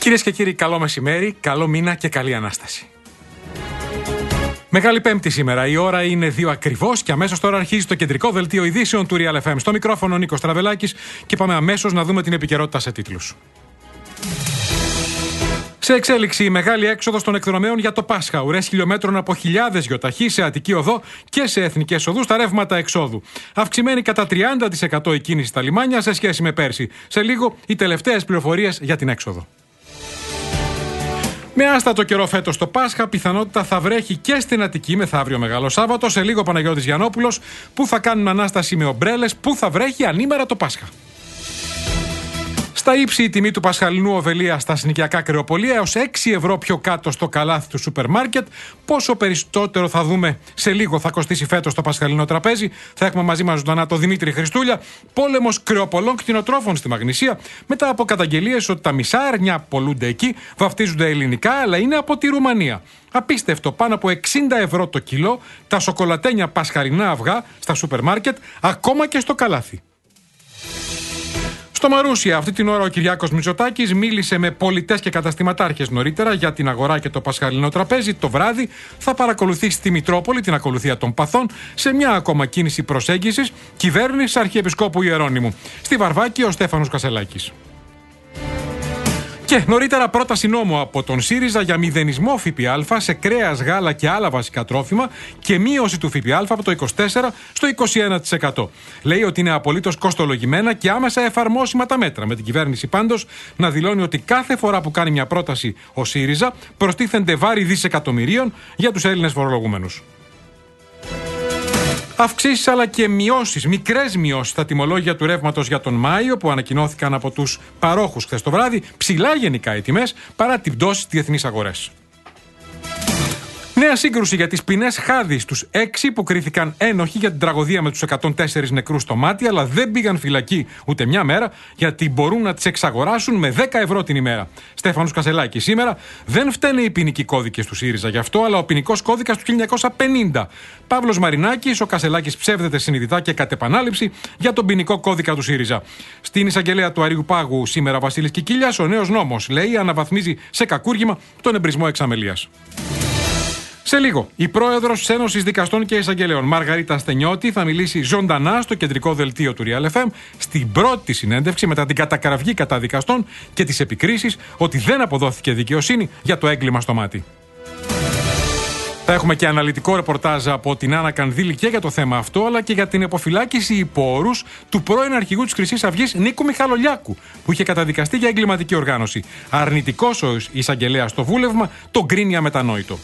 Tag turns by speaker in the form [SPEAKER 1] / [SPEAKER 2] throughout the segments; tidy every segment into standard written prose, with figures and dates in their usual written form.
[SPEAKER 1] Κυρίες και κύριοι, καλό μεσημέρι, καλό μήνα και καλή Ανάσταση. Μεγάλη Πέμπτη σήμερα. Η ώρα είναι 2 ακριβώς και αμέσως τώρα αρχίζει το κεντρικό δελτίο ειδήσεων του Real FM. Στο μικρόφωνο ο Νίκος Τραβελάκης και πάμε αμέσως να δούμε την επικαιρότητα σε τίτλους. Σε εξέλιξη η μεγάλη έξοδος των εκδρομέων για το Πάσχα. Ουρές χιλιόμετρων από χιλιάδες γιοταχή σε Αττική Οδό και σε εθνικές οδούς στα ρεύματα εξόδου. Αυξημένη κατά 30% η κίνηση στα λιμάνια σε σχέση με πέρσι. Σε λίγο οι τελευταίες πληροφορίες για την έξοδο. Με άστατο καιρό φέτος το Πάσχα, πιθανότητα θα βρέχει και στην Αττική μεθαύριο Μεγάλο Σάββατο. Σε λίγο Παναγιώτης Γιαννόπουλος, που θα κάνουν ανάσταση με ομπρέλες, που θα βρέχει ανήμερα το Πάσχα. Στα ύψη η τιμή του πασχαλινού οβελία στα συνοικιακά κρεοπολία έως 6 ευρώ πιο κάτω στο καλάθι του σούπερ μάρκετ. Πόσο περισσότερο θα δούμε σε λίγο θα κοστίσει φέτος το πασχαλινό τραπέζι. Θα έχουμε μαζί μας ζωντανά τον Δημήτρη Χριστούλια. Πόλεμος κρεοπολών κτηνοτρόφων στη Μαγνησία. Μετά από καταγγελίες ότι τα μισά αρνιά πολλούνται εκεί, βαφτίζονται ελληνικά, αλλά είναι από τη Ρουμανία. Απίστευτο, πάνω από 60 ευρώ το κιλό τα σοκολατένια πασχαλινά αυγά στα σούπερ μάρκετ, ακόμα και στο καλάθι. Στο Μαρούσια, αυτή την ώρα ο Κυριάκος Μητσοτάκης μίλησε με πολιτές και καταστηματάρχες νωρίτερα για την αγορά και το πασχαλινό τραπέζι. Το βράδυ θα παρακολουθήσει στη Μητρόπολη την ακολουθία των παθών σε μια ακόμα κίνηση προσέγγισης κυβέρνησης Αρχιεπισκόπου Ιερώνυμου. Στη Βαρβάκη ο Στέφανος Κασελάκης. Και νωρίτερα πρόταση νόμου από τον ΣΥΡΙΖΑ για μηδενισμό ΦΠΑ σε κρέας, γάλα και άλλα βασικά τρόφιμα και μείωση του ΦΠΑ από το 24% στο 21%. Λέει ότι είναι απολύτως κοστολογημένα και άμεσα εφαρμόσιμα τα μέτρα. Με την κυβέρνηση πάντως να δηλώνει ότι κάθε φορά που κάνει μια πρόταση ο ΣΥΡΙΖΑ προστίθενται βάρη δισεκατομμυρίων για τους Έλληνες φορολογούμενους. Αυξήσεις αλλά και μειώσεις, μικρές μειώσεις στα τιμολόγια του ρεύματος για τον Μάιο που ανακοινώθηκαν από τους παρόχους χθες το βράδυ, ψηλά γενικά οι τιμές παρά την πτώση στις διεθνείς αγορές. Νέα σύγκρουση για τις ποινές Χάδη στους 6 που κρίθηκαν ένοχοι για την τραγωδία με τους 104 νεκρούς στο Μάτι, αλλά δεν πήγαν φυλακή ούτε μια μέρα γιατί μπορούν να τις εξαγοράσουν με 10 ευρώ την ημέρα. Στέφανος Κασελάκης σήμερα. Δεν φταίνε οι ποινικοί κώδικες του ΣΥΡΙΖΑ γι' αυτό, αλλά ο ποινικός κώδικας του 1950. Παύλος Μαρινάκης, ο Κασελάκης ψεύδεται συνειδητά και κατ' επανάληψη για τον ποινικό κώδικα του ΣΥΡΙΖΑ. Στην εισαγγελέα του Αριουπάγου σήμερα Βασίλης Κικίλιας, ο νέος νόμος, λέει, αναβαθμίζει σε κακούργημα τον εμπρισμό εξαμελίας. Σε λίγο, η πρόεδρος της Ένωσης Δικαστών και Εισαγγελέων, Μαργαρίτα Ασθενιώτη, θα μιλήσει ζωντανά στο κεντρικό δελτίο του Real FM στην πρώτη συνέντευξη μετά την κατακραυγή κατά δικαστών και τις επικρίσεις ότι δεν αποδόθηκε δικαιοσύνη για το έγκλημα στο Μάτι. Θα έχουμε και αναλυτικό ρεπορτάζ από την Άννα Κανδύλη και για το θέμα αυτό, αλλά και για την υποφυλάκηση υπό όρους του πρώην αρχηγού της Χρυσής Αυγής Νίκου Μιχαλολιάκου, που είχε καταδικαστεί για εγκληματική οργάνωση. Αρνητικός ο εισαγγελέας στο βούλευμα, τον κρίνει αμετανόητο.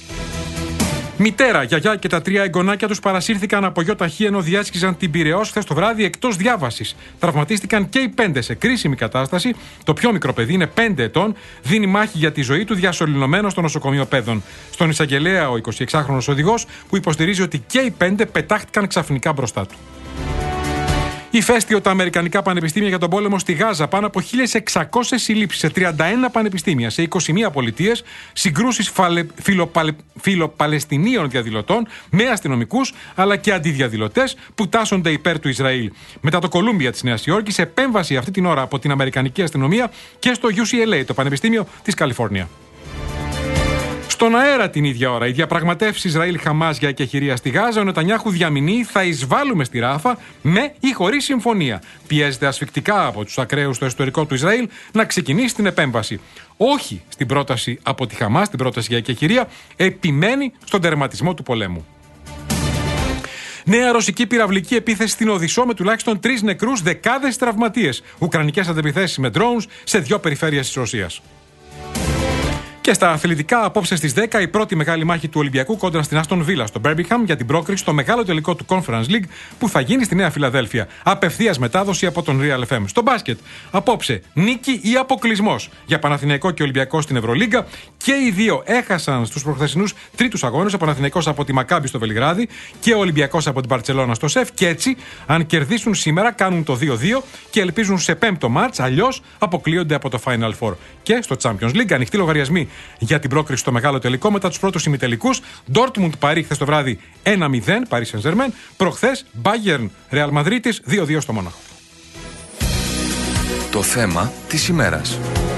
[SPEAKER 1] Μητέρα, γιαγιά και τα 3 εγγονάκια τους παρασύρθηκαν από γιοταχή ενώ διέσχιζαν την Πειραιώς χθες το βράδυ εκτός διάβασης. Τραυματίστηκαν και οι 5 σε κρίσιμη κατάσταση. Το πιο μικρό παιδί είναι 5 ετών, δίνει μάχη για τη ζωή του διασωληνωμένο στο νοσοκομείο Πέδων. Στον εισαγγελέα ο 26χρονος οδηγός που υποστηρίζει ότι και οι 5 πετάχτηκαν ξαφνικά μπροστά του. Ηφαίστειο τα Αμερικανικά πανεπιστήμια για τον πόλεμο στη Γάζα. Πάνω από 1.600 συλλήψεις σε 31 πανεπιστήμια, σε 21 πολιτείες, συγκρούσεις φιλοπαλαιστινίων διαδηλωτών με αστυνομικούς αλλά και αντιδιαδηλωτές που τάσσονται υπέρ του Ισραήλ. Μετά το Κολούμπια της Νέας Υόρκης, επέμβαση αυτή την ώρα από την Αμερικανική αστυνομία και στο UCLA, το Πανεπιστήμιο της Καλιφόρνια. Στον αέρα την ίδια ώρα, οι διαπραγματεύσεις Ισραήλ-Χαμάς για εκεχηρία στη Γάζα, ο Νετανιάχου διαμηνεί θα εισβάλλουμε στη Ράφα με ή χωρίς συμφωνία. Πιέζεται ασφικτικά από τους ακραίους στο εσωτερικό του Ισραήλ να ξεκινήσει την επέμβαση. Όχι στην πρόταση από τη Χαμάς, την πρόταση για εκεχηρία, επιμένει στον τερματισμό του πολέμου. Νέα ρωσική πυραυλική επίθεση στην Οδυσσό με τουλάχιστον 3 νεκρούς, δεκάδες τραυματίες. Ουκρανικές αντεπιθέσεις με drones σε 2 περιφέρειες της Ρωσίας. Και στα αθλητικά, απόψε στις 10 η πρώτη μεγάλη μάχη του Ολυμπιακού κόντρα στην Άστον Βίλα στο Μπέρμπιγχαμ για την πρόκριση στο μεγάλο τελικό του Conference League που θα γίνει στη Νέα Φιλαδέλφια. Απευθείας μετάδοση από τον Real FM. Στο μπάσκετ, απόψε νίκη ή αποκλεισμός για Παναθηναϊκό και Ολυμπιακό στην Ευρωλίγκα. Και οι δύο έχασαν στους προχθεσινούς τρίτους αγώνες. Ο Παναθηναϊκός από τη Μακάμπι στο Βελιγράδι και ο Ολυμπιακός από την Μπαρτσελώνα στο ΣΕΦ. Και έτσι, αν κερδίσουν σήμερα, κάνουν το 2-2 και ελπίζουν σε 5ο μάτς. Αλλιώς αποκλείονται από το Final Four. Και στο Champions League, ανοιχτοί λογαριασμοί για την πρόκριση στο μεγάλο τελικό μετά τους πρώτους ημιτελικούς. Dortmund Παρί χθες το βράδυ 1-0, Paris Saint-Germain. Προχθές Bayern Real Madrid 2-2 στο Μόναχο.
[SPEAKER 2] Το θέμα της ημέρας.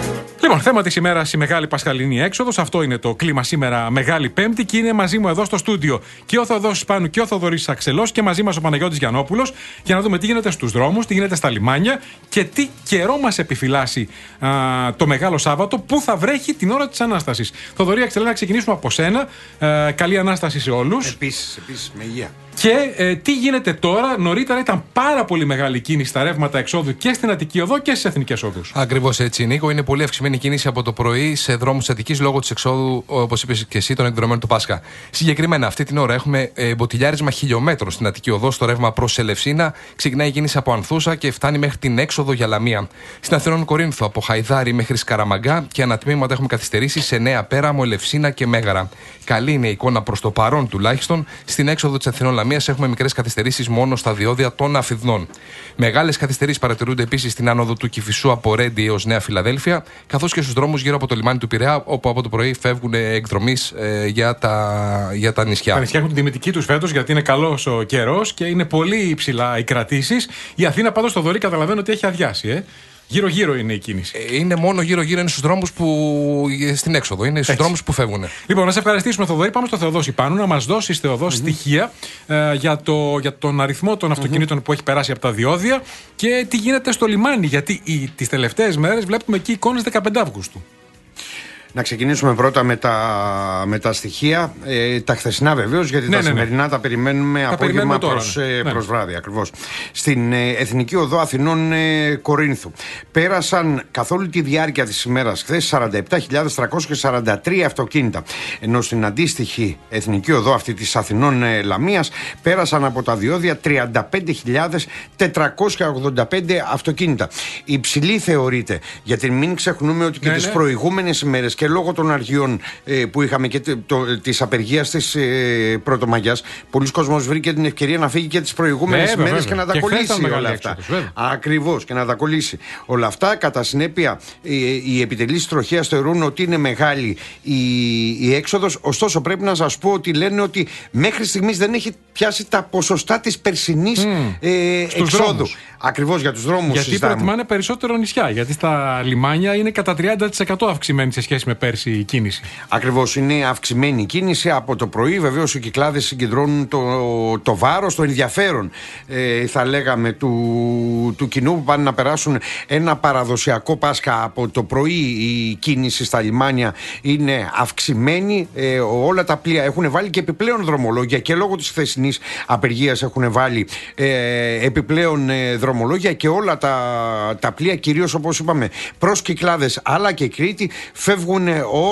[SPEAKER 1] Λοιπόν, θέμα της ημέρας η Μεγάλη Πασχαλινή Έξοδος. Αυτό είναι το κλίμα σήμερα, Μεγάλη Πέμπτη. Και είναι μαζί μου εδώ στο στούντιο και ο Θεοδόσης Πάνου και ο Θοδωρής Αξελός και μαζί μας ο Παναγιώτης Γιαννόπουλος για να δούμε τι γίνεται στους δρόμους, τι γίνεται στα λιμάνια και τι καιρό μας επιφυλάσσει το Μεγάλο Σάββατο, που θα βρέχει την ώρα της Ανάστασης. Θοδωρή Αξελέ, να ξεκινήσουμε από σένα. Καλή Ανάσταση σε όλους.
[SPEAKER 2] Επίσης, με υγεία.
[SPEAKER 1] Και τι γίνεται τώρα? Νωρίτερα ήταν πάρα πολύ μεγάλη κίνηση στα ρεύματα εξόδου και στην Αττική Οδό και στις εθνικές οδούς.
[SPEAKER 3] Ακριβώς έτσι, Νίκο. Είναι πολύ αυξημένη κίνηση από το πρωί σε δρόμους της Αττικής λόγω της εξόδου, όπως είπες και εσύ, των εκδρομών του Πάσχα. Συγκεκριμένα, αυτή την ώρα έχουμε μποτιλιάρισμα χιλιόμετρων στην Αττική Οδό στο ρεύμα προς Ελευσίνα. Ξεκινάει η κίνηση από Ανθούσα και φτάνει μέχρι την έξοδο για Λαμία. Στην Αθηνών Κορίνθου από Χαϊδάρη μέχρι Σκαραμαγκά και ανατμήματα έχουμε καθυστερήσει σε Νέα Πέραμο, Ελευσίνα και Μέγαρα. Καλή είναι η εικόνα προς το παρόν τουλάχιστον. Στην έξοδο της Αθηνών Λαμίας έχουμε μικρές καθυστερήσεις μόνο στα διόδια των Αφιδνών. Μεγάλες καθυστερήσεις παρατηρούνται επίσης στην άνοδο του Κηφισού από Ρέντι έως Νέα Φιλαδέλφια, καθώς και στους δρόμους γύρω από το λιμάνι του Πειραιά, όπου από το πρωί φεύγουν εκδρομείς για τα νησιά.
[SPEAKER 1] Τα νησιά έχουν την τιμητική τους φέτος, γιατί είναι καλός ο καιρός και είναι πολύ υψηλά οι κρατήσεις. Η Αθήνα πάντως, το Θοδωρή, καταλαβαίνω ότι έχει αδειάσει. Γύρω-γύρω είναι η κίνηση.
[SPEAKER 3] Είναι μόνο γύρω-γύρω, είναι στους δρόμους στην έξοδο, είναι στους δρόμους που φεύγουν.
[SPEAKER 1] Λοιπόν, να σε ευχαριστήσουμε, Θοδωρή. Πάμε στο Θεοδόση Πάνου να μας δώσεις, Θεοδόση, στοιχεία για τον αριθμό των αυτοκινήτων που έχει περάσει από τα διόδια και τι γίνεται στο λιμάνι. Γιατί τις τελευταίες μέρες βλέπουμε εκεί εικόνες 15 Αυγούστου.
[SPEAKER 2] Να ξεκινήσουμε πρώτα με τα στοιχεία. Τα χθεσινά βεβαίως, γιατί τα σημερινά τα περιμένουμε απόγευμα προς βράδυ. Ακριβώς. Στην Εθνική Οδό Αθηνών Κορίνθου πέρασαν καθ' όλη τη διάρκεια της ημέρας χθες 47.343 αυτοκίνητα. Ενώ στην αντίστοιχη Εθνική Οδό, αυτή της Αθηνών Λαμίας, πέρασαν από τα διόδια 35.485 αυτοκίνητα. Υψηλή θεωρείται, γιατί μην ξεχνούμε ότι και τις προηγούμενες ημέρες, και λόγω των αργιών που είχαμε και της απεργίας της Πρωτομαγιάς, πολλοί κόσμος βρήκε την ευκαιρία να φύγει και τις προηγούμενες μέρες και να τα κολλήσει όλα αυτά. Ακριβώς, και να τα κολλήσει όλα αυτά. Κατά συνέπεια, οι επιτελείς τροχέας θεωρούν ότι είναι μεγάλη η έξοδος. Ωστόσο, πρέπει να σας πω ότι λένε ότι μέχρι στιγμής δεν έχει πιάσει τα ποσοστά της περσινής εξόδου. Ακριβώς, για τους δρόμους.
[SPEAKER 1] Γιατί προτιμάνε περισσότερο νησιά. Γιατί στα λιμάνια είναι κατά 30% αυξημένη σε σχέση με πέρσι η κίνηση.
[SPEAKER 2] Ακριβώς, είναι αυξημένη η κίνηση από το πρωί. Βεβαίως, οι κυκλάδες συγκεντρώνουν το βάρος, το ενδιαφέρον, θα λέγαμε, του κοινού που πάνε να περάσουν ένα παραδοσιακό Πάσχα. Από το πρωί η κίνηση στα λιμάνια είναι αυξημένη. Όλα τα πλοία έχουν βάλει και επιπλέον δρομολόγια, και λόγω της χθεσινής απεργίας έχουν βάλει επιπλέον δρομολόγια, και όλα τα πλοία, κυρίως όπως είπαμε προς Κυκλάδες αλλά και Κρήτη, φεύγουν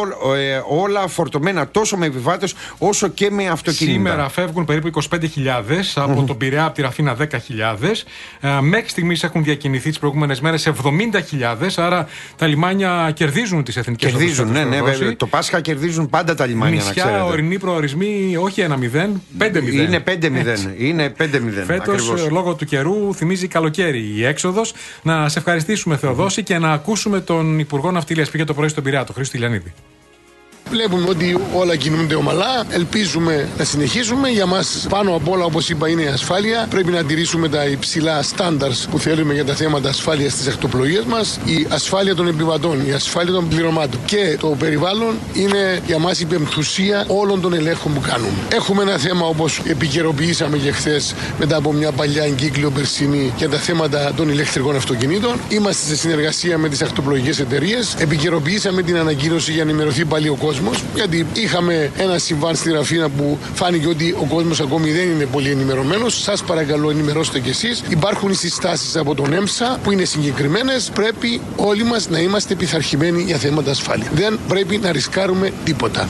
[SPEAKER 2] όλα φορτωμένα τόσο με επιβάτες όσο και με αυτοκίνητα.
[SPEAKER 1] Σήμερα φεύγουν περίπου 25.000 από τον Πειραιά, από τη Ραφίνα 10.000. Μέχρι στιγμής έχουν διακινηθεί τις προηγούμενες μέρες 70.000. Άρα τα λιμάνια κερδίζουν τις εθνικές οδούς.
[SPEAKER 2] Κερδίζουν, ναι, βέβαια. Το Πάσχα κερδίζουν πάντα τα λιμάνια.
[SPEAKER 1] Νησιά, ορεινοί προορισμοί, όχι 1-0, 5-0.
[SPEAKER 2] Είναι 5-0. Είναι 5-0.
[SPEAKER 1] Φέτος, λόγω του καιρού, θυμίζει καλοκαίρι η έξοδος. Να σε ευχαριστήσουμε, Θεοδόση, και να ακούσουμε τον Υπουργό Ναυτιλίας. Πήγε το πρωί στον Πειραιά, τον Χρήστο Τηλιανίδη.
[SPEAKER 4] Βλέπουμε ότι όλα κινούνται ομαλά. Ελπίζουμε να συνεχίσουμε. Για μας, πάνω απ' όλα, όπως είπα, είναι η ασφάλεια. Πρέπει να τηρήσουμε τα υψηλά standards που θέλουμε για τα θέματα ασφάλειας στις ακτοπλοείες μας. Η ασφάλεια των επιβατών, η ασφάλεια των πληρωμάτων και το περιβάλλον είναι για μας η πεμπτουσία όλων των ελέγχων που κάνουμε. Έχουμε ένα θέμα, όπως επικαιροποιήσαμε και χθες μετά από μια παλιά εγκύκλιο περσινή, για τα θέματα των ηλεκτρικών αυτοκινήτων. Είμαστε σε συνεργασία με τις ακτοπλοϊκές εταιρείες. Επικαιροποιήσαμε την ανακοίνωση για να ενημερωθεί πάλι ο κόσμος. Γιατί είχαμε ένα συμβάν στη Ραφίνα που φάνηκε ότι ο κόσμος ακόμη δεν είναι πολύ ενημερωμένος. Σας παρακαλώ, ενημερώστε κι εσείς. Υπάρχουν οι συστάσεις από τον ΕΜΣΑ που είναι συγκεκριμένες. Πρέπει όλοι μας να είμαστε πειθαρχημένοι για θέματα ασφάλεια. Δεν πρέπει να ρισκάρουμε τίποτα.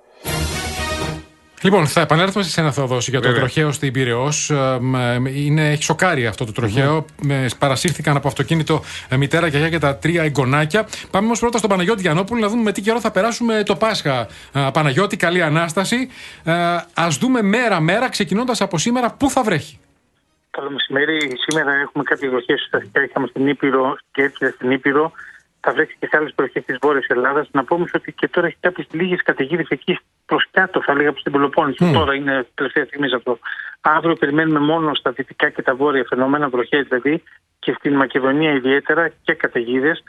[SPEAKER 1] Λοιπόν, θα επανέλθουμε σε ένα, Θεοδόση, για το τροχαίο στην Πειραιώς. Έχει σοκάρει αυτό το τροχαίο. Παρασύρθηκαν από αυτοκίνητο μητέρα, γιαγιά και τα 3 εγγονάκια. Πάμε όμως πρώτα στον Παναγιώτη Γιαννόπουλο να δούμε με τι καιρό θα περάσουμε το Πάσχα. Παναγιώτη, καλή Ανάσταση. Ας δούμε μέρα-μέρα, ξεκινώντας από σήμερα, πού θα βρέχει.
[SPEAKER 5] Καλό μεσημέρι. Σήμερα έχουμε κάποιες βροχές ουσιαστικά. Είχαμε στην Ήπειρο και έτσι στην Ήπειρο. Θα βρέξει και σε άλλες περιοχές της Βόρειας Ελλάδας. Να πούμε ότι και τώρα έχει κάποιες λίγες καταιγίδες εκεί προς κάτω, θα λέγαμε στην Πελοπόννησο. Τώρα είναι τελευταία στιγμή αυτό. Αύριο περιμένουμε μόνο στα δυτικά και τα βόρεια φαινόμενα, βροχές δηλαδή, και στην Μακεδονία ιδιαίτερα και καταιγίδες. Και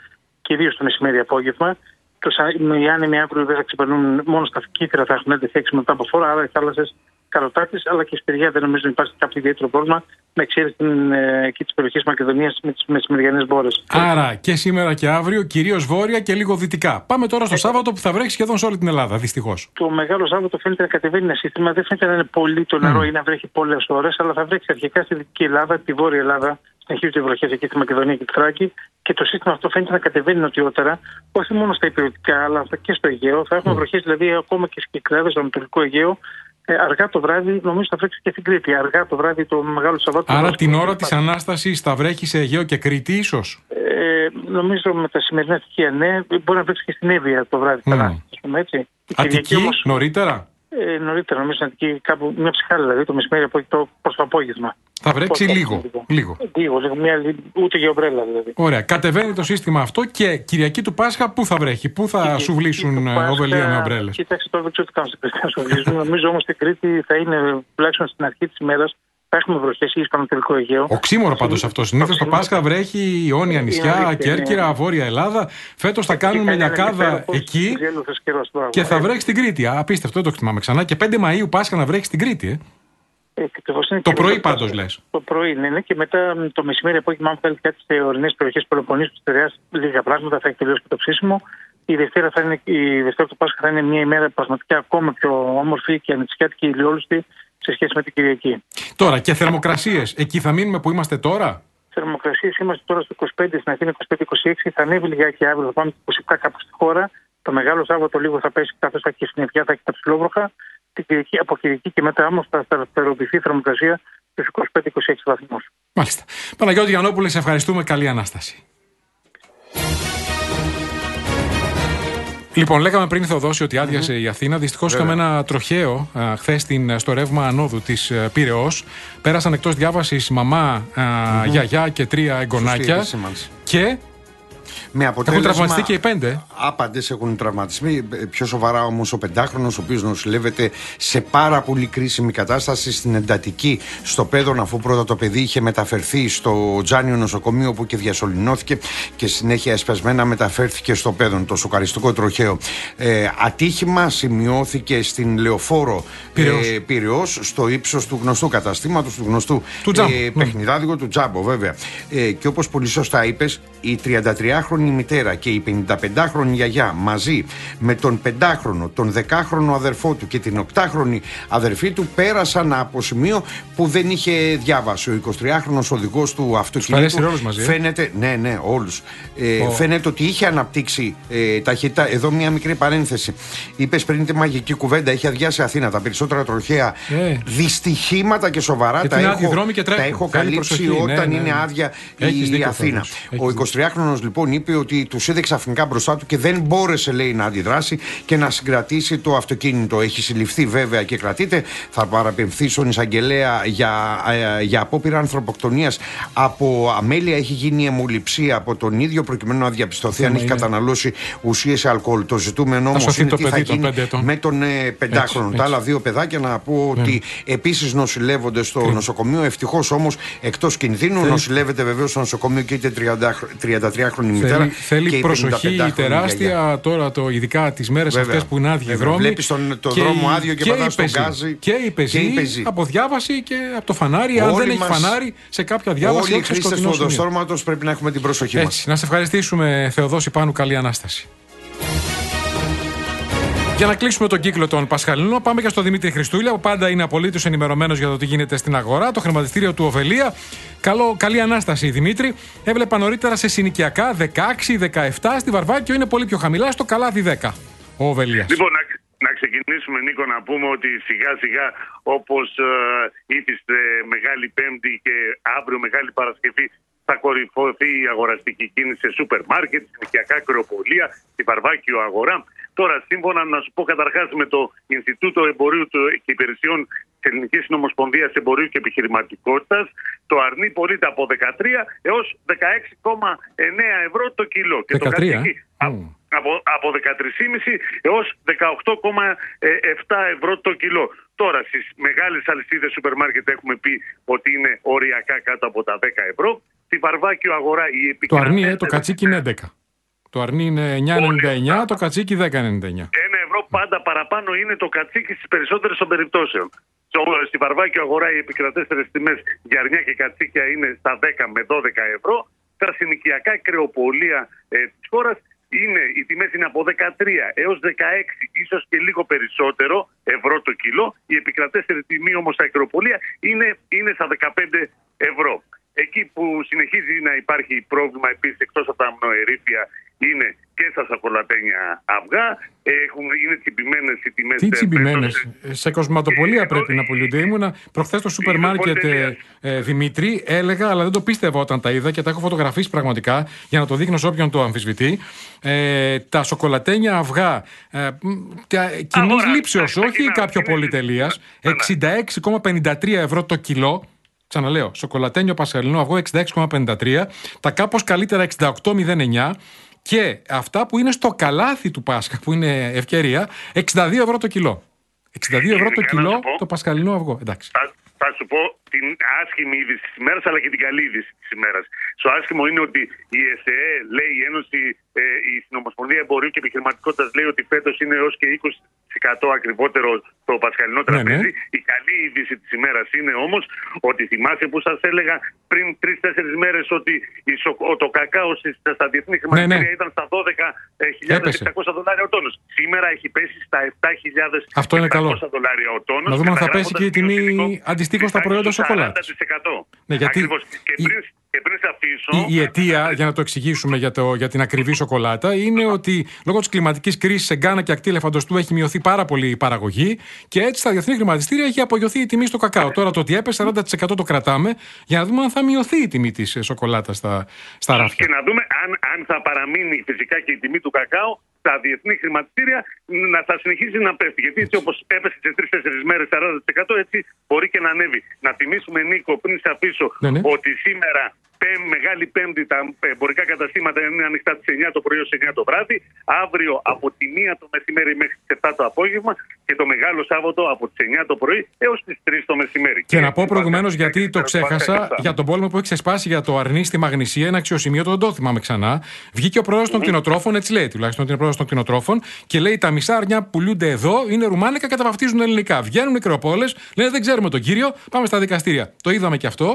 [SPEAKER 5] κυρίως το μεσημέρι-απόγευμα. Οι άνεμοι αύριο δεν θα ξεπερνούν, μόνο στα κύτταρα θα έχουν 11-6 μετά από φόρα, άρα οι θάλασσες καλοτάκτης, αλλά και στη Σπηριά δεν νομίζω να υπάρχει κάποιο ιδιαίτερο πρόβλημα με εξαίρεση εκεί της περιοχής Μακεδονίας με τις μεσημεριανές μπόρες.
[SPEAKER 1] Άρα και σήμερα και αύριο κυρίως βόρεια και λίγο δυτικά. Πάμε τώρα στο Σάββατο που θα βρέχει σχεδόν σε όλη την Ελλάδα, δυστυχώς.
[SPEAKER 5] Το Μεγάλο Σάββατο φαίνεται να κατεβαίνει ένα σύστημα, δεν φαίνεται να είναι πολύ το νερό ή να βρέχει πολλές ώρες, αλλά θα βρέξει αρχικά στη Δυτική Ελλάδα, τη Βόρεια Ελλάδα, συνεχίζονται οι βροχές εκεί στη Μακεδονία και τη Θράκη, και το σύστημα αυτό φαίνεται να κατεβαίνει νοτιότερα, όχι μόνο στα υπηρετικά, αλλά και στο Αιγαίο. Θα έχουμε βροχές δηλαδή ακόμα και στις Κυκλάδες, στο Ανατολικό Αιγαίο. Αργά το βράδυ, νομίζω θα βρέξει και στην Κρήτη. Αργά το βράδυ το Μεγάλο Σαββάτο.
[SPEAKER 1] Άρα την ώρα της Ανάστασης θα βρέχει σε Αιγαίο και Κρήτη, ίσως.
[SPEAKER 5] Νομίζω με τα σημερινά στοιχεία ναι, μπορεί να βρέξει και στην Εύβοια το βράδυ. Έτσι.
[SPEAKER 1] Αττική, όμως, νωρίτερα.
[SPEAKER 5] Νωρίτερα, νομίζω στην Αττική, κάπου μια ψυχάλη δηλαδή το μεσημέρι προς το απόγευμα.
[SPEAKER 1] Θα βρέξει λίγο.
[SPEAKER 5] Ούτε για ομπρέλα δηλαδή.
[SPEAKER 1] Ωραία. Κατεβαίνει το σύστημα αυτό και Κυριακή του Πάσχα πού θα βρέχει, πού θα σουβλήσουν οβελία με ομπρέλες.
[SPEAKER 5] Κοιτάξτε, τώρα δεν ξέρω τι κάνουν στην Κρήτη να σουβλήσουν. Νομίζω όμως στην Κρήτη θα είναι τουλάχιστον στην αρχή της ημέρας. Θα έχουμε βροχές ή στο Ανατολικό Αιγαίο.
[SPEAKER 1] Οξύμορο πάντως αυτό. Συνήθως το Πάσχα βρέχει Ιόνια νησιά, Κέρκυρα, Βόρεια Ελλάδα. Φέτος θα κάνουν μελιακάδα εκεί και θα βρέχει στην Κρήτη. Απίστευτο, δεν το θυμάμαι ξανά. Και 5 Μαΐου Πάσχα να βρέχει στην Κρήτη. Το πρωί πάντως λες.
[SPEAKER 5] Το πρωί, ναι, και μετά το μεσημέρι απόγευμα, αν θέλει κάτι σε ορεινές περιοχές Πελοποννήσου, Πειραίας, λίγα πράγματα, θα έχει τελειώσει και το ψήσιμο. Η Δευτέρα του Πάσχα θα είναι μια ημέρα πραγματικά ακόμα πιο όμορφη και ανοιξιάτικη, ηλιόλουστη σε σχέση με την Κυριακή.
[SPEAKER 1] Τώρα και θερμοκρασίες, εκεί θα μείνουμε που είμαστε τώρα.
[SPEAKER 5] Θερμοκρασίες είμαστε τώρα στο 25, στην Αθήνα 25-26, θα ανέβει λιγάκι αύριο, θα πάμε 27 κάπου στη χώρα. Το Μεγάλο Σάββατο λίγο θα πέσει, καθώς θα έχει και στην Ευγιά, θα έχει τα ψηλόβροχα. Από Κυριακή και μετά όμως θα σταθεροποιηθεί η θερμοκρασία στους 25-26 βαθμούς.
[SPEAKER 1] Μάλιστα. Παναγιώτη Γιαννόπουλε, σε ευχαριστούμε. Καλή Ανάσταση. Λοιπόν, λέγαμε πριν, Θεοδόση, ότι άδειασε η Αθήνα. Δυστυχώς είχαμε ένα τροχαίο χθες στο ρεύμα ανόδου της Πειραιώς. Πέρασαν εκτός διάβασης μαμά, γιαγιά και 3 εγγονάκια. Και
[SPEAKER 2] με αποτέλεσμα,
[SPEAKER 1] έχουν τραυματιστεί και οι 5.
[SPEAKER 2] Άπαντες έχουν τραυματισμοί. Πιο σοβαρά όμως ο 5χρονος, ο οποίος νοσηλεύεται σε πάρα πολύ κρίσιμη κατάσταση στην εντατική στο Πέδον, αφού πρώτα το παιδί είχε μεταφερθεί στο Τζάνιο νοσοκομείο, όπου και διασωληνώθηκε και συνέχεια εσπεσμένα μεταφέρθηκε στο Πέδον. Το σοκαριστικό τροχαίο ατύχημα σημειώθηκε στην Λεωφόρο Πειραιώς, στο ύψος του γνωστού καταστήματος, του γνωστού παιχνιδάδικου, του Τζάμπο βέβαια. Και όπως πολύ σωστά είπες, η 33χρονη μητέρα και η 55χρονη γιαγιά μαζί με τον 5χρονο, τον 10χρονο αδερφό του και την 8χρονη αδερφή του πέρασαν από σημείο που δεν είχε διάβαση. Ο 23χρονος οδηγός του αυτοκινήτου φαίνεται, ναι, όλους. Φαίνεται ότι είχε αναπτύξει ταχύτητα. Εδώ μια μικρή παρένθεση. Είπες πριν τη μαγική κουβέντα, έχει αδειάσει Αθήνα. Τα περισσότερα τροχαία δυστυχήματα και σοβαρά τα έχω καλύψει όταν είναι άδεια η Αθήνα. Ο 23χρονος λοιπόν είπε ότι τους είδε ξαφνικά μπροστά του και δεν μπόρεσε, λέει, να αντιδράσει και να συγκρατήσει το αυτοκίνητο. Έχει συλληφθεί βέβαια και κρατείται. Θα παραπεμφθεί στον εισαγγελέα για απόπειρα ανθρωποκτονίας από αμέλεια. Έχει γίνει αιμοληψία από τον ίδιο προκειμένου να διαπιστωθεί αν έχει καταναλώσει ουσίες σε αλκοόλ. Το ζητούμενο όμως είναι τι θα γίνει με τον 5χρονο. Τα άλλα 2 παιδάκια να πω ότι επίσης νοσηλεύονται στο νοσοκομείο. Ευτυχώς όμως εκτός κινδύνου. Νοσηλεύεται βεβαίως στο νοσοκομείο και είτε 33χρονη μητέρα.
[SPEAKER 1] Θέλει προσοχή τεράστια τώρα, ειδικά τις μέρες αυτές που είναι άδειοι δρόμοι.
[SPEAKER 2] Βλέπεις τον δρόμο άδειο και πατάς τον γκάζι.
[SPEAKER 1] Και η πεζή από διάβαση και από το φανάρι. Αν δεν έχει φανάρι σε κάποια διάβαση.
[SPEAKER 2] Όλοι οι χρήστες του οδοστόρματος πρέπει να έχουμε την προσοχή μας.
[SPEAKER 1] Να σε ευχαριστήσουμε, Θεοδόση Πάνου. Καλή Ανάσταση. Για να κλείσουμε τον κύκλο των Πασχαλινών, πάμε και στο Δημήτρη Χριστούλια, που πάντα είναι απολύτως ενημερωμένος για το τι γίνεται στην αγορά, το χρηματιστήριο του Οβελία. Καλή Ανάσταση, Δημήτρη. Έβλεπα νωρίτερα σε συνοικιακά 16-17, στη Βαρβάκιο είναι πολύ πιο χαμηλά, στο καλάθι 10. Ο Οβελίας.
[SPEAKER 6] Λοιπόν, να ξεκινήσουμε, Νίκο, να πούμε ότι σιγά σιγά, όπως ήθιστε Μεγάλη Πέμπτη και αύριο Μεγάλη Παρασκευή, θα κορυφωθεί η αγοραστική κίνηση σε σούπερ μάρκετ, συνοικιακά κρεοπολία, στη Βαρβάκιο αγορά. Τώρα, σύμφωνα, να σου πω καταρχάς, με το Ινστιτούτο Εμπορίου και Υπηρεσιών της Ελληνικής Συνομοσπονδίας Εμπορίου και Επιχειρηματικότητας, το αρνί πωλείται από 13 έως 16,9 ευρώ το κιλό. Και
[SPEAKER 1] 13,
[SPEAKER 6] το κατσίκι από 13,5 έως 18,7 ευρώ το κιλό. Τώρα, στις μεγάλες αλυσίδες σούπερ μάρκετ έχουμε πει ότι είναι οριακά κάτω από τα 10 ευρώ. Στη Βαρβάκιο αγορά η επικρατεία.
[SPEAKER 1] Το αρνί, το κατσίκι είναι 11. Το αρνί είναι 9,99, το κατσίκι 10,99.
[SPEAKER 6] 1 ευρώ πάντα παραπάνω είναι το κατσίκι στις περισσότερες των περιπτώσεων. Στη Βαρβάκιο αγορά οι επικρατέστερες τιμές για αρνιά και κατσίκια είναι στα 10 με 12 ευρώ. Τα συνοικιακά κρεοπολία της χώρας οι τιμές είναι από 13 έως 16, ίσως και λίγο περισσότερο ευρώ το κιλό. Η επικρατέστερη τιμή όμως στα κρεοπολία είναι στα 15 ευρώ. Εκεί που συνεχίζει να υπάρχει πρόβλημα επίσης εκτός από τα αμνοερήπια είναι και στα σοκολατένια αυγά. Είναι τσιμπημένες οι τιμές.
[SPEAKER 1] Τι τσιμπημένες? Σε κοσματοπολία πρέπει να πουλούνται. Ήμουνα προχθές στο σούπερ μάρκετ, Δημήτρη, έλεγα, αλλά δεν το πίστευα όταν τα είδα και τα έχω φωτογραφίσει πραγματικά για να το δείχνω σε όποιον το αμφισβητεί. Τα σοκολατένια αυγά κοινής λήψεως, όχι κάποιο πολυτελείας, 66,53 ευρώ το κιλό. Ξαναλέω, σοκολατένιο πασχαλινό αυγό 66,53, τα κάπως καλύτερα 68,09 και αυτά που είναι στο καλάθι του Πάσχα, που είναι ευκαιρία, 62 ευρώ το κιλό. 62 ευρώ το κιλό το πασχαλινό αυγό. Εντάξει.
[SPEAKER 6] Θα σου πω την άσχημη είδηση της ημέρας, αλλά και την καλή είδηση της ημέρας. Το άσχημο είναι ότι η ΕΣΕ, λέει η Ένωση, η Συνομοσπονδία Εμπορίου και Επιχειρηματικότητας, λέει ότι φέτος είναι έως και 20% ακριβότερο το πασχαλινό τραπέζι. Η καλή είδηση της ημέρας είναι όμως ότι θυμάσαι που σας έλεγα πριν 3-4 μέρες ότι το κακάο στα διεθνή χρηματιστήρια ήταν στα $12.600 ο τόνος. Σήμερα έχει πέσει στα $7.600 ο τόνος.
[SPEAKER 1] Να δούμε αν θα πέσει και η τιμή αντιστοίχως στα προϊόντα σοκολάτας.
[SPEAKER 6] 40%.
[SPEAKER 1] Ναι, γιατί
[SPEAKER 6] Και πριν σε αφήσω,
[SPEAKER 1] η αιτία, για να το εξηγήσουμε για την ακριβή σοκολάτα, είναι ότι λόγω της κλιματικής κρίσης σε Γκάνα και ακτή ελεφαντοστού έχει μειωθεί πάρα πολύ η παραγωγή και έτσι στα διεθνή χρηματιστήρια έχει απογειωθεί η τιμή στο κακάο. Τώρα το ότι έπεσε 40% το κρατάμε για να δούμε αν θα μειωθεί η τιμή της σοκολάτας στα ράφια.
[SPEAKER 6] Και να δούμε αν θα παραμείνει φυσικά και η τιμή του κακάο στα διεθνή χρηματιστήρια να θα συνεχίσει να πέφτει. Γιατί έτσι όπως έπεσε σε 3-4 μέρες 40%, έτσι μπορεί και να ανέβει. Να θυμίσουμε, Νίκο, πριν σε αφήσω, ότι σήμερα Μεγάλη Πέμπτη τα εμπορικά καταστήματα είναι ανοιχτά τις 9 το πρωί ως 9 το βράδυ. Αύριο από τη 1 το μεσημέρι μέχρι τις 7 το απόγευμα και το Μεγάλο Σάββατο από τις 9 το πρωί έως τις 3 το μεσημέρι.
[SPEAKER 1] Και να πω προηγουμένως, γιατί το ξέχασα, για τον πόλεμο που έχει ξεσπάσει για το αρνί στη Μαγνησία, ένα αξιοσημείωτο, δεν το θυμάμαι ξανά. Βγήκε ο πρόεδρος των κτηνοτρόφων, έτσι λέει τουλάχιστον, ότι είναι πρόεδρος των κτηνοτρόφων, και λέει τα μισά αρνιά που πουλούνται εδώ είναι ρουμάνικα και τα βαφτίζουν ελληνικά. Βγαίνουν νεκροπόλες, λένε δεν ξέρουμε τον κύριο, πάμε στα δικαστήρια. Το είδαμε και αυτό.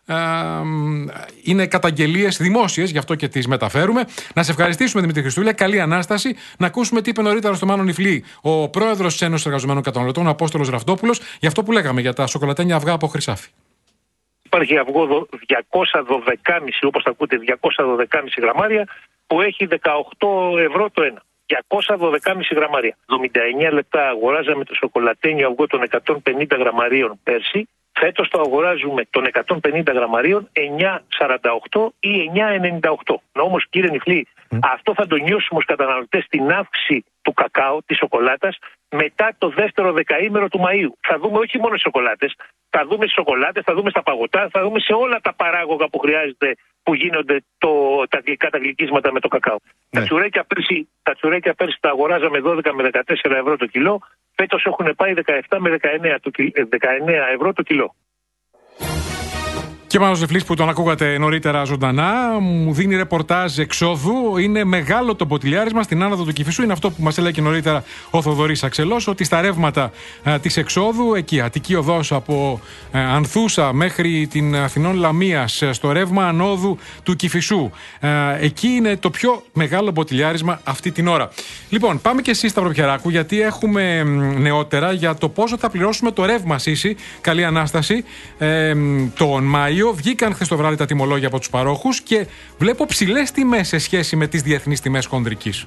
[SPEAKER 1] Είναι καταγγελίες δημόσιες, γι' αυτό και τις μεταφέρουμε. Να σε ευχαριστήσουμε, Δημήτρη Χριστούλια. Καλή Ανάσταση. Να ακούσουμε τι είπε νωρίτερα στο Μάνο Νιφλή ο πρόεδρος της Ένωσης Εργαζομένων Καταναλωτών, ο Απόστολος Ραυτόπουλος, για αυτό που λέγαμε για τα σοκολατένια αυγά από χρυσάφι.
[SPEAKER 7] Υπάρχει αυγό 212,5, όπως τα ακούτε, 212,5 γραμμάρια, που έχει 18 ευρώ το ένα. 212,5 γραμμάρια. 79 λεπτά αγοράζαμε το σοκολατένιο αυγό των 150 γραμμαρίων πέρσι. Φέτος το αγοράζουμε των 150 γραμμαρίων 9,48 ή 9,98. Όμως, κύριε Νιφλή, αυτό θα το νιώσουμε ως καταναλωτές στην αύξηση του κακάο, της σοκολάτας, μετά το δεύτερο δεκαήμερο του Μαΐου. Θα δούμε όχι μόνο στις σοκολάτες, θα δούμε στις σοκολάτες, θα δούμε στα παγωτά, θα δούμε σε όλα τα παράγωγα που χρειάζεται, που γίνονται τα γλυκά, τα γλυκίσματα με το κακάο. Ναι. Τα τσουρέκια πέρσι τα αγοράζαμε 12 με 14 ευρώ το κιλό, φέτος έχουν πάει 17 με 19 ευρώ το κιλό.
[SPEAKER 1] Και Μάνος Νιφλής, που τον ακούγατε νωρίτερα ζωντανά, μου δίνει ρεπορτάζ εξόδου. Είναι μεγάλο το μποτιλιάρισμα στην άνοδο του Κηφισού. Είναι αυτό που μας έλεγε και νωρίτερα ο Θοδωρής Αξελός, ότι στα ρεύματα της εξόδου, εκεί, Αττική Οδός από Ανθούσα μέχρι την Αθηνών Λαμίας, στο ρεύμα ανόδου του Κηφισού. Εκεί είναι το πιο μεγάλο μποτιλιάρισμα αυτή την ώρα. Λοιπόν, πάμε και εσείς, Σταύρο Πιεράκου, γιατί έχουμε νεότερα για το πόσο θα πληρώσουμε το ρεύμα Σύση. Καλή Ανάσταση. Τον Μάιο. Βγήκαν χθες το βράδυ τα τιμολόγια από τους παρόχους και βλέπω ψηλές τιμές σε σχέση με τις διεθνείς τιμές χονδρικής.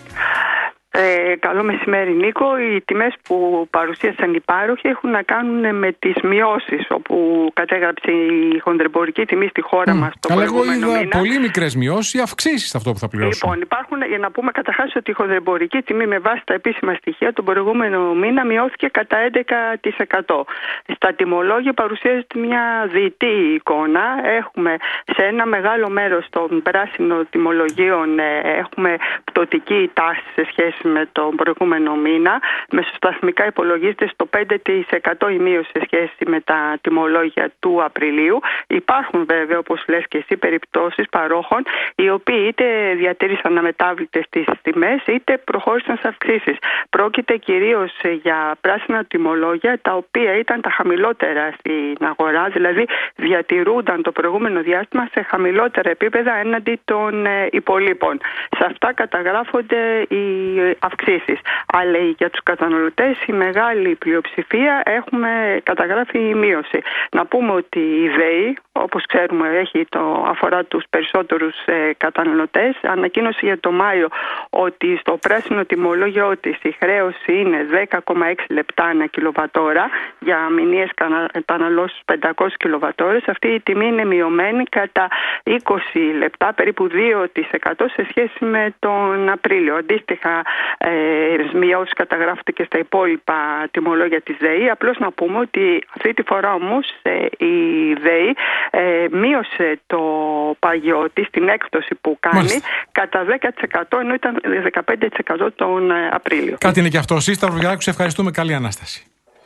[SPEAKER 8] Καλό μεσημέρι, Νίκο. Οι τιμές που παρουσίασαν οι πάροχοι έχουν να κάνουν με τις μειώσεις, όπου κατέγραψε η χονδρεμπορική τιμή στη χώρα μας το προηγούμενο μήνα.
[SPEAKER 1] Εγώ είδα πολύ μικρές μειώσεις ή αυξήσεις αυτό που θα πληρώσουν.
[SPEAKER 8] Λοιπόν, υπάρχουν, για να πούμε καταρχάς ότι η χονδρεμπορική τιμή με βάση τα επίσημα στοιχεία τον προηγούμενο μήνα μειώθηκε κατά 11%. Στα τιμολόγια παρουσιάζεται μια διητή εικόνα. Έχουμε σε ένα μεγάλο μέρος των πράσινων τιμολογίων έχουμε πτωτική τάση σε σχέση με τον προηγούμενο μήνα. Μεσοσταθμικά υπολογίζεται στο 5% η μείωση σε σχέση με τα τιμολόγια του Απριλίου. Υπάρχουν βέβαια, όπως λες και εσύ, περιπτώσεις παρόχων οι οποίοι είτε διατήρησαν αμετάβλητες τις τιμές είτε προχώρησαν σε αυξήσεις. Πρόκειται κυρίως για πράσινα τιμολόγια τα οποία ήταν τα χαμηλότερα στην αγορά, δηλαδή διατηρούνταν το προηγούμενο διάστημα σε χαμηλότερα επίπεδα έναντι των υπολείπων. Σε αυτά καταγράφονται οι αυξήσεις. Αλλά για τους καταναλωτές η μεγάλη πλειοψηφία έχουμε καταγράφει η μείωση. Να πούμε ότι η ΔΕΗ, όπως ξέρουμε, αφορά τους περισσότερους καταναλωτές. Ανακοίνωσε για το Μάιο ότι στο πράσινο τιμολόγιο της η χρέωση είναι 10,6 λεπτά ανά κιλοβατόρα για μηνιαίες καταναλώσεις 500 κιλοβατόρες. Αυτή η τιμή είναι μειωμένη κατά 20 λεπτά, περίπου 2% σε σχέση με τον Απρίλιο. Αντίστοιχα, μειώσεις καταγράφονται και στα υπόλοιπα τιμολόγια της ΔΕΗ. Απλώς να πούμε ότι αυτή τη φορά όμως η ΔΕΗ μείωσε το παγιό της, την έκπτωση που κάνει, κατά 10%, ενώ ήταν 15% τον Απρίλιο.
[SPEAKER 1] Κάτι είναι και αυτό. Σύσταυρο Γεράκου, σε ευχαριστούμε. Καλή Ανάσταση.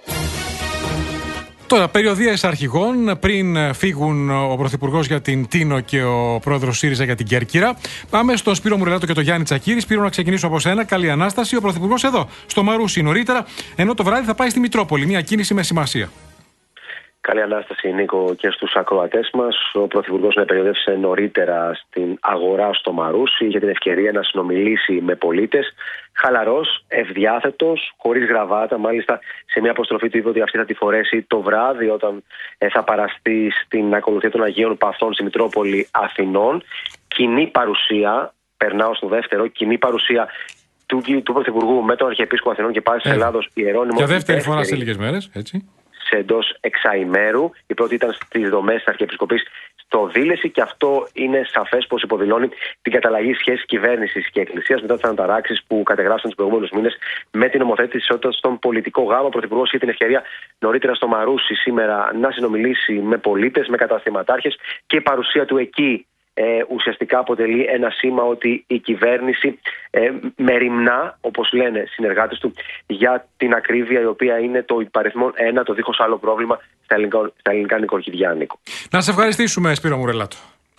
[SPEAKER 1] Τώρα, περιοδίες αρχηγών. Πριν φύγουν ο Πρωθυπουργός για την Τίνο και ο Πρόεδρος ΣΥΡΙΖΑ για την Κέρκυρα, πάμε στον Σπύρο Μουρελάτο και τον Γιάννη Τσακίρη. Σπύρο, να ξεκινήσω από σένα. Καλή Ανάσταση. Ο Πρωθυπουργός εδώ, στο Μαρούσι νωρίτερα, ενώ το βράδυ θα πάει στη Μητρόπολη. Μια κίνηση με σημασία.
[SPEAKER 9] Καλή Ανάσταση, Νίκο, και στους ακροατές μας. Ο Πρωθυπουργός περιοδεύσε νωρίτερα στην αγορά στο Μαρούσι για την ευκαιρία να συνομιλήσει με πολίτες. Χαλαρός, ευδιάθετος, χωρίς γραβάτα. Μάλιστα, σε μια αποστροφή του είπε ότι αυτή θα τη φορέσει το βράδυ όταν θα παραστεί στην ακολουθία των Αγίων Παθών στη Μητρόπολη Αθηνών. Κοινή παρουσία, περνάω στο δεύτερο, κοινή παρουσία του Πρωθυπουργού με τον Αρχιεπίσκοπο Αθηνών και Πάσης Ελλάδος, Ιερώνυμο.
[SPEAKER 1] Για δεύτερη φορά σε λίγες μέρες, έτσι.
[SPEAKER 9] Εντός εξαημέρου. Η πρώτη ήταν στις δομές της Αρχιεπισκοπής στο Δήλεση, και αυτό είναι σαφές πως υποδηλώνει την καταλλαγή σχέσης κυβέρνησης και εκκλησίας μετά τις αναταράξεις που κατεγράφησαν τους προηγούμενους μήνες με την νομοθέτηση της ισότητας στον πολιτικό γάμο. Ο Πρωθυπουργός είχε την ευκαιρία νωρίτερα στο Μαρούσι σήμερα να συνομιλήσει με πολίτες, με καταστηματάρχες, και η παρουσία του εκεί ουσιαστικά αποτελεί ένα σήμα ότι η κυβέρνηση μεριμνά, όπως λένε συνεργάτες του, για την ακρίβεια, η οποία είναι το υπαριθμόν ένα, το δίχως άλλο πρόβλημα στα ελληνικά νοικοκυριά, Νίκο.
[SPEAKER 1] Να σε ευχαριστήσουμε, Σπύρο Μουρελάτο.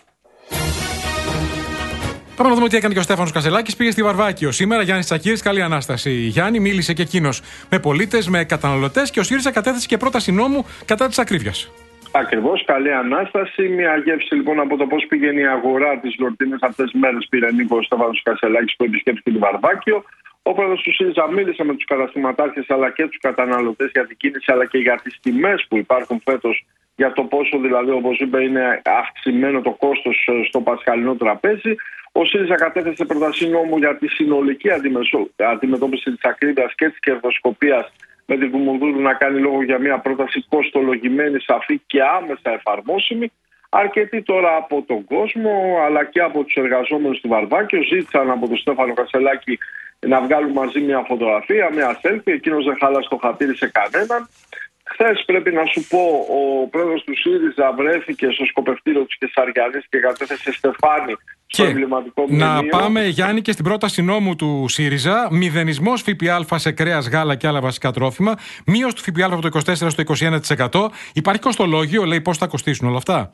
[SPEAKER 1] Πάμε να δούμε τι έκανε και ο Στέφανος Κασελάκης. Πήγε στη Βαρβάκιο σήμερα. Γιάννης Τσακίρης, καλή Ανάσταση. Γιάννη, μίλησε και εκείνος με πολίτες, με καταναλωτές, και ο ΣΥΡΙΖΑ κατέθεσε και πρόταση νόμου κατά της ακρίβειας.
[SPEAKER 10] Ακριβώς, καλή Ανάσταση. Μια γεύση λοιπόν από το πώς πήγαινε η αγορά τις γιορτινές αυτές τις μέρες πήρε Νίκο Στέφανος Κασελάκης που επισκέφθηκε την Βαρβάκιο. Ο πρόεδρος του ΣΥΡΙΖΑ μίλησε με τους καταστηματάρχες αλλά και τους καταναλωτές για την κίνηση αλλά και για τις τιμές που υπάρχουν φέτος, για το πόσο δηλαδή, όπως είπε, είναι αυξημένο το κόστος στο πασχαλινό τραπέζι. Ο ΣΥΡΙΖΑ κατέθεσε πρόταση νόμου για τη συνολική αντιμετώπιση της ακρίβειας και της κερδοσκοπίας, με την Κουμουνδούρου να κάνει λόγο για μια πρόταση κοστολογημένη, σαφή και άμεσα εφαρμόσιμη. Αρκετοί τώρα από τον κόσμο αλλά και από τους εργαζόμενους του Βαρβάκιο ζήτησαν από τον Στέφανο Κασελάκη να βγάλουν μαζί μια φωτογραφία, μια selfie. Εκείνος δεν χάλασε το χατήρι σε κανέναν. Χθες, πρέπει να σου πω, ο πρόεδρος του ΣΥΡΙΖΑ βρέθηκε στο σκοπευτήριο της Κεσαριανής και κατέθεσε στεφάνι στο εμβληματικό μνημείο. Να
[SPEAKER 1] πάμε, Γιάννη, και στην πρόταση νόμου του ΣΥΡΙΖΑ. Μηδενισμός ΦΠΑ σε κρέας, γάλα και άλλα βασικά τρόφιμα. Μείωση του ΦΠΑ από το 24% στο 21%. Υπάρχει κοστολόγιο, λέει, πώς θα κοστίσουν όλα αυτά.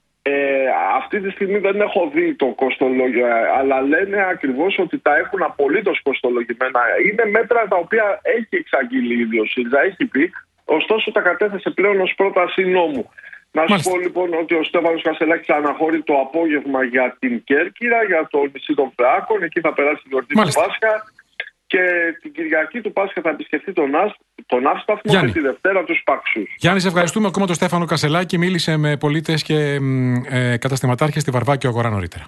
[SPEAKER 10] Αυτή τη στιγμή δεν έχω δει το κοστολόγιο, αλλά λένε ακριβώς ότι τα έχουν απολύτως κοστολογημένα. Είναι μέτρα τα οποία έχει εξαγγείλει η ίδιο ΣΥΡΙΖΑ, έχει πει. Ωστόσο, τα κατέθεσε πλέον ως πρόταση νόμου. Να σου πω λοιπόν ότι ο Στέφανος Κασελάκης αναχωρεί το απόγευμα για την Κέρκυρα, για το νησί των Φεάκων. Εκεί θα περάσει την γιορτή του Πάσχα. Και την Κυριακή του Πάσχα θα επισκεφτεί τον Αύσταθμο και τη Δευτέρα τους Παξούς.
[SPEAKER 1] Γιάννη, σε ευχαριστούμε. Ακόμα τον Στέφανο Κασελάκη. Μίλησε με πολίτες και καταστηματάρχες στη Βαρβάκιο αγορά νωρίτερα.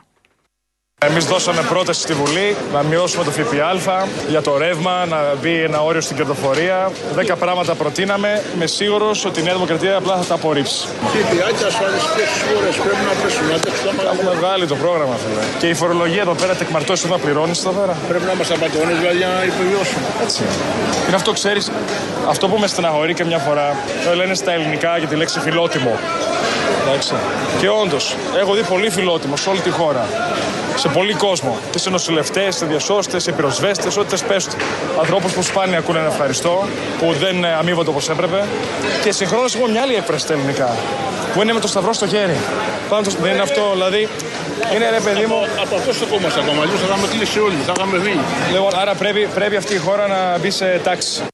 [SPEAKER 11] Εμείς δώσαμε πρόταση στη Βουλή να μειώσουμε το ΦΠΑ για το ρεύμα, να μπει ένα όριο στην κερδοφορία. 10 πράγματα προτείναμε. Είμαι σίγουρος ότι η Νέα Δημοκρατία απλά θα τα απορρίψει.
[SPEAKER 4] ΦΠΑ και ασφαλιστικές φόρες πρέπει να πέσουν.
[SPEAKER 11] Έχουμε βγάλει το πρόγραμμα, φίλε. Και η φορολογία εδώ πέρα, τεκμαρτώσεις εδώ πληρώνεις εδώ πέρα.
[SPEAKER 4] Πρέπει να είμαστε απατώνες για να επιβιώσουμε.
[SPEAKER 11] Έτσι. Είναι αυτό, ξέρεις, αυτό που με στεναχωρεί και μια φορά. Λένε στα ελληνικά για τη λέξη φιλότιμο. Εντάξει. Και όντως, έχω δει πολύ φιλότιμο σε όλη τη χώρα. σε πολύ κόσμο. Και σε νοσηλευτές, σε διασώστες, σε πυροσβέστες, ό,τι θες πες του. Ανθρώπους που σπάνια ακούνε ένα ευχαριστώ, που δεν αμείβονται όπως έπρεπε. Και συγχρόνως έχουμε μια άλλη έκφραση στα ελληνικά, που είναι με το σταυρό στο χέρι. Δεν είναι αυτό, δηλαδή. Είναι ρε παιδί μου.
[SPEAKER 12] Από αυτό το κόμμα ακόμα. Αλλιώς θα είχαμε κλείσει όλοι, θα είχαμε βγει.
[SPEAKER 11] Λοιπόν, άρα πρέπει αυτή η χώρα να μπει σε τάξη.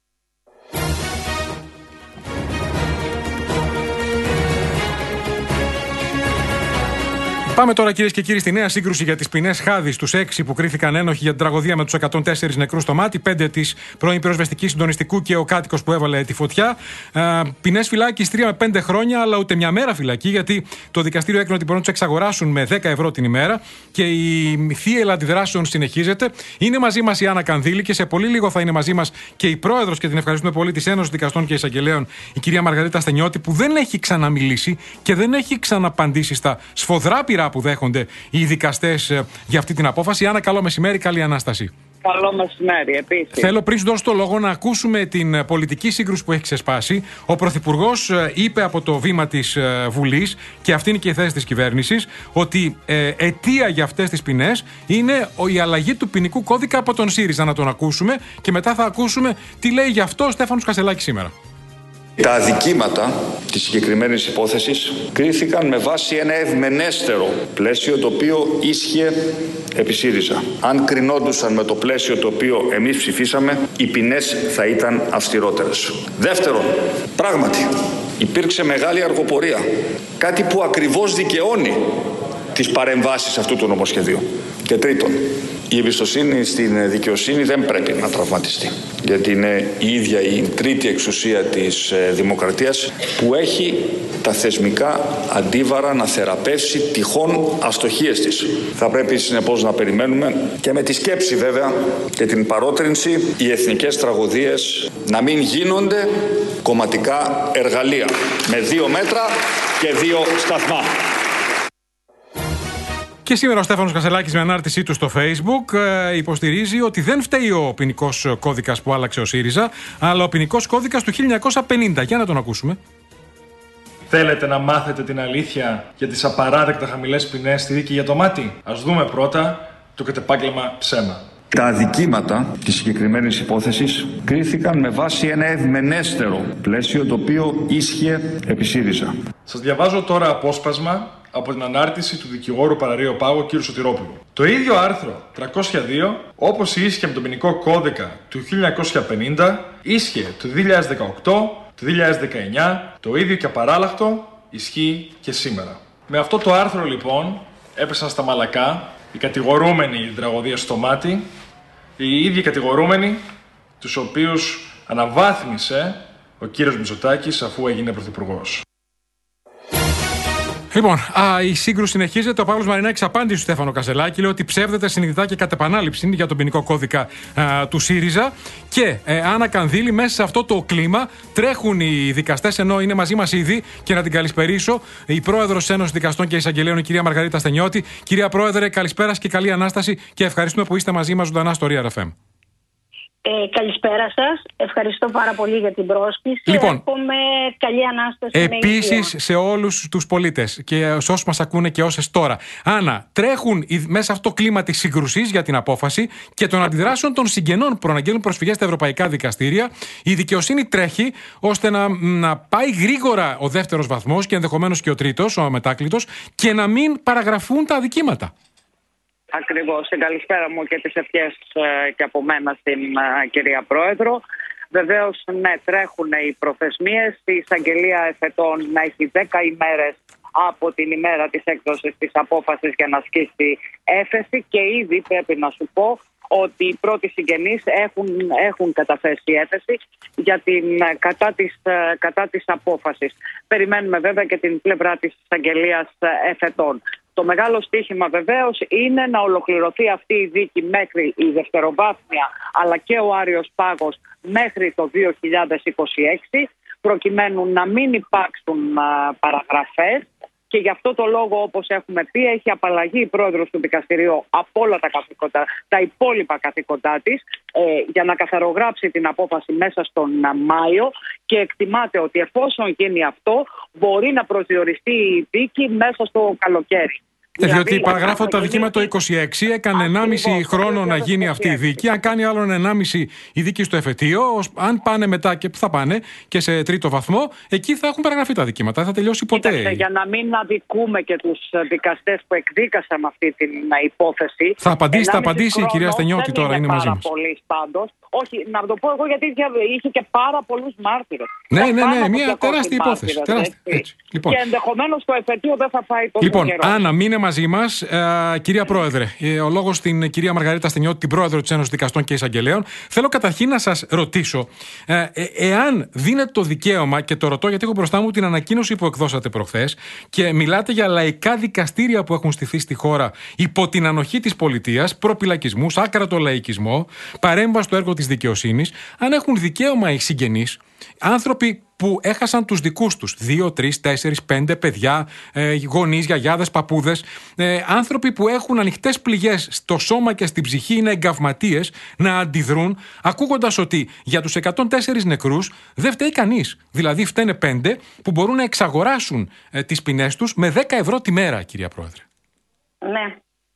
[SPEAKER 1] Πάμε τώρα, κυρίες και κύριοι, στη νέα σύγκρουση για τις ποινές Χάδης. Τους 6 που κρίθηκαν ένοχοι για την τραγωδία με τους 104 νεκρούς στο Μάτι, 5 της πρώην πυροσβεστικής συντονιστικού και ο κάτοικος που έβαλε τη φωτιά. Ποινές φυλάκης 3 με 5 χρόνια, αλλά ούτε μια μέρα φυλακή, γιατί το δικαστήριο έκρινε ότι μπορούν να τους εξαγοράσουν με 10 ευρώ την ημέρα και η θύελα αντιδράσεων συνεχίζεται. Είναι μαζί μας η Άννα Κανδύλη και σε πολύ λίγο θα είναι μαζί μας και η πρόεδρος, και την ευχαριστούμε πολύ, της Ένωσης Δικαστών και Εισαγγελέων, η κυρία Μαργαρίτα Στενιώτη, που δεν έχει ξαναμιλήσει και δεν έχει ξαναπαντήσει στα σφοδρά πειρά που δέχονται οι δικαστές για αυτή την απόφαση. Άννα, καλό μεσημέρι, καλή Ανάσταση.
[SPEAKER 13] Καλό μεσημέρι, επίσης.
[SPEAKER 1] Θέλω πριν σου δώσω το λόγο να ακούσουμε την πολιτική σύγκρουση που έχει ξεσπάσει. Ο Πρωθυπουργός είπε από το βήμα της Βουλής, και αυτή είναι και η θέση της κυβέρνησης, ότι αιτία για αυτές τις ποινές είναι η αλλαγή του ποινικού κώδικα από τον ΣΥΡΙΖΑ. Να τον ακούσουμε και μετά θα ακούσουμε τι λέει γι' αυτό ο Στέφανος Κασελάκης σήμερα.
[SPEAKER 14] Τα αδικήματα της συγκεκριμένης υπόθεσης κρίθηκαν με βάση ένα ευμενέστερο πλαίσιο το οποίο ίσχυε επί ΣΥΡΙΖΑ. Αν κρινόντουσαν με το πλαίσιο το οποίο εμείς ψηφίσαμε, οι ποινές θα ήταν αυστηρότερες. Δεύτερον, πράγματι υπήρξε μεγάλη αργοπορία, κάτι που ακριβώς δικαιώνει τις παρεμβάσεις αυτού του νομοσχεδίου. Και τρίτον, η εμπιστοσύνη στην δικαιοσύνη δεν πρέπει να τραυματιστεί, γιατί είναι η ίδια η τρίτη εξουσία της δημοκρατίας που έχει τα θεσμικά αντίβαρα να θεραπεύσει τυχόν αστοχίες της. Θα πρέπει συνεπώς να περιμένουμε και με τη σκέψη βέβαια και την παρότρινση οι εθνικές τραγωδίες να μην γίνονται κομματικά εργαλεία με 2 μέτρα και 2 σταθμά.
[SPEAKER 1] Και σήμερα ο Στέφανος Κασελάκης, με ανάρτησή του στο Facebook, υποστηρίζει ότι δεν φταίει ο ποινικός κώδικας που άλλαξε ο ΣΥΡΙΖΑ, αλλά ο ποινικός κώδικας του 1950. Για να τον ακούσουμε.
[SPEAKER 11] Θέλετε να μάθετε την αλήθεια για τις απαράδεκτα χαμηλές ποινές στη δίκη για το Μάτι? Ας δούμε πρώτα το κατεπάγγελμα ψέμα.
[SPEAKER 14] Τα αδικήματα της συγκεκριμένης υπόθεσης κρίθηκαν με βάση ένα ευμενέστερο πλαίσιο το οποίο ίσχυε επί ΣΥΡΙΖΑ.
[SPEAKER 11] Σας διαβάζω τώρα απόσπασμα από την ανάρτηση του δικηγόρου Παραρείο Πάγου κ. Σωτηρόπουλου. Το ίδιο άρθρο 302, όπως ίσχυε με τον ποινικό κώδικα του 1950, ίσχυε το 2018, το 2019, το ίδιο και απαράλλαχτο ισχύει και σήμερα. Με αυτό το άρθρο λοιπόν έπεσαν στα μαλακά οι κατηγορούμενοι για την τραγωδία στο Μάτι, οι ίδιοι κατηγορούμενοι τους οποίους αναβάθμισε ο κύριος Μητσοτάκης αφού έγινε πρωθυπουργός.
[SPEAKER 1] Λοιπόν, η σύγκρουση συνεχίζεται. Ο Παύλος Μαρινάκης απάντησε στο Στέφανο Κασελάκη, λέει ότι ψεύδεται συνειδητά και κατ' επανάληψη για τον ποινικό κώδικα του ΣΥΡΙΖΑ. Και Άννα Κανδύλη, μέσα σε αυτό το κλίμα τρέχουν οι δικαστές, ενώ είναι μαζί μας ήδη, και να την καλησπερίσω, η πρόεδρος της Ένωσης Δικαστών και Εισαγγελέων, η κυρία Μαργαρίτα Στενιώτη. Κυρία Πρόεδρε, καλησπέρα και καλή Ανάσταση, και ευχαριστούμε που είστε μαζί μας ζωντανά στο Real FM.
[SPEAKER 15] Καλησπέρα σας. Ευχαριστώ πάρα πολύ για την πρόσκληση.
[SPEAKER 1] Λοιπόν,
[SPEAKER 15] εύχομαι καλή Ανάσταση.
[SPEAKER 1] επίσης σε όλους τους πολίτες και σε όσους μας ακούνε και όσες τώρα. Άννα, τρέχουν μέσα σε αυτό το κλίμα της σύγκρουσης για την απόφαση και των αντιδράσεων των συγγενών που προαναγγέλνουν προσφυγές στα ευρωπαϊκά δικαστήρια. Η δικαιοσύνη τρέχει ώστε να πάει γρήγορα ο δεύτερος βαθμός και ενδεχομένως και ο τρίτος, ο αμετάκλητος, και να μην παραγραφούν τα αδικήματα.
[SPEAKER 13] Ακριβώς. Την καλησπέρα μου και τις ευχές και από μένα στην κυρία Πρόεδρο. Βεβαίως, ναι, τρέχουν οι προθεσμίες. Η εισαγγελία εφετών να έχει 10 ημέρες από την ημέρα της έκδοσης της απόφασης για να ασκήσει έφεση, και ήδη πρέπει να σου πω ότι οι πρώτοι συγγενείς έχουν καταθέσει έφεση για την κατά της απόφασης. Περιμένουμε βέβαια και την πλευρά της εισαγγελίας εφετών. Το μεγάλο στοίχημα βεβαίως είναι να ολοκληρωθεί αυτή η δίκη μέχρι η δευτεροβάθμια, αλλά και ο Άριος Πάγος μέχρι το 2026, προκειμένου να μην υπάρξουν παραγραφές, και γι' αυτό το λόγο, όπως έχουμε πει, έχει απαλλαγεί η πρόεδρος του δικαστηρίου από όλα τα υπόλοιπα καθήκοντά της για να καθαρογράψει την απόφαση μέσα στον Μάιο, και εκτιμάται ότι εφόσον γίνει αυτό μπορεί να προσδιοριστεί η δίκη μέσα στο καλοκαίρι.
[SPEAKER 1] Διότι παραγράφω τα δικήματα το 26 έκανε 1,5 χρόνο να γίνει αυτή η δίκη. Αν κάνει άλλον 1,5 η δίκη στο εφετείο, αν πάνε μετά και που θα πάνε και σε τρίτο βαθμό, εκεί θα έχουν παραγραφεί τα δικήματα. Δεν θα τελειώσει ποτέ.
[SPEAKER 13] Κοίταξε, για να μην αδικούμε και τους δικαστές που εκδίκασαν αυτή την υπόθεση.
[SPEAKER 1] Θα απαντήσει η κυρία Στενιώτη τώρα, είναι μαζί μας.
[SPEAKER 13] Πάντως. Όχι, να το πω εγώ γιατί είχε και πάρα πολλούς μάρτυρες.
[SPEAKER 1] Ναι, μια τεράστια υπόθεση.
[SPEAKER 13] Λοιπόν. Και ενδεχομένως το εφετείο δεν θα φάει τόσο
[SPEAKER 1] καιρό.
[SPEAKER 13] Λοιπόν,
[SPEAKER 1] Άννα, μείνε μαζί μας. Κυρία Πρόεδρε, ο λόγος στην κυρία Μαργαρίτα Στενιώτη, την πρόεδρο της Ένωσης Δικαστών και Εισαγγελέων. Θέλω καταρχήν να σας ρωτήσω, εάν δίνετε το δικαίωμα, και το ρωτώ γιατί έχω μπροστά μου την ανακοίνωση που εκδώσατε προχθές και μιλάτε για λαϊκά δικαστήρια που έχουν στηθεί στη χώρα υπό την ανοχή της πολιτείας, προπυλακισμούς, άκρατο λαϊκισμό, παρέμβαση στο έργο της δικαιοσύνης, αν έχουν δικαίωμα οι συγγενείς, άνθρωποι που έχασαν τους δικούς τους 2, 3, 4, 5 παιδιά, γονείς, γιαγιάδες, παππούδες, άνθρωποι που έχουν ανοιχτές πληγές στο σώμα και στην ψυχή, είναι εγκαυματίες, να αντιδρούν ακούγοντας ότι για τους 104 νεκρούς δεν φταίει κανείς. Δηλαδή φταίνε 5 που μπορούν να εξαγοράσουν τις ποινές τους με 10 ευρώ τη μέρα, κυρία Πρόεδρε.
[SPEAKER 15] Ναι.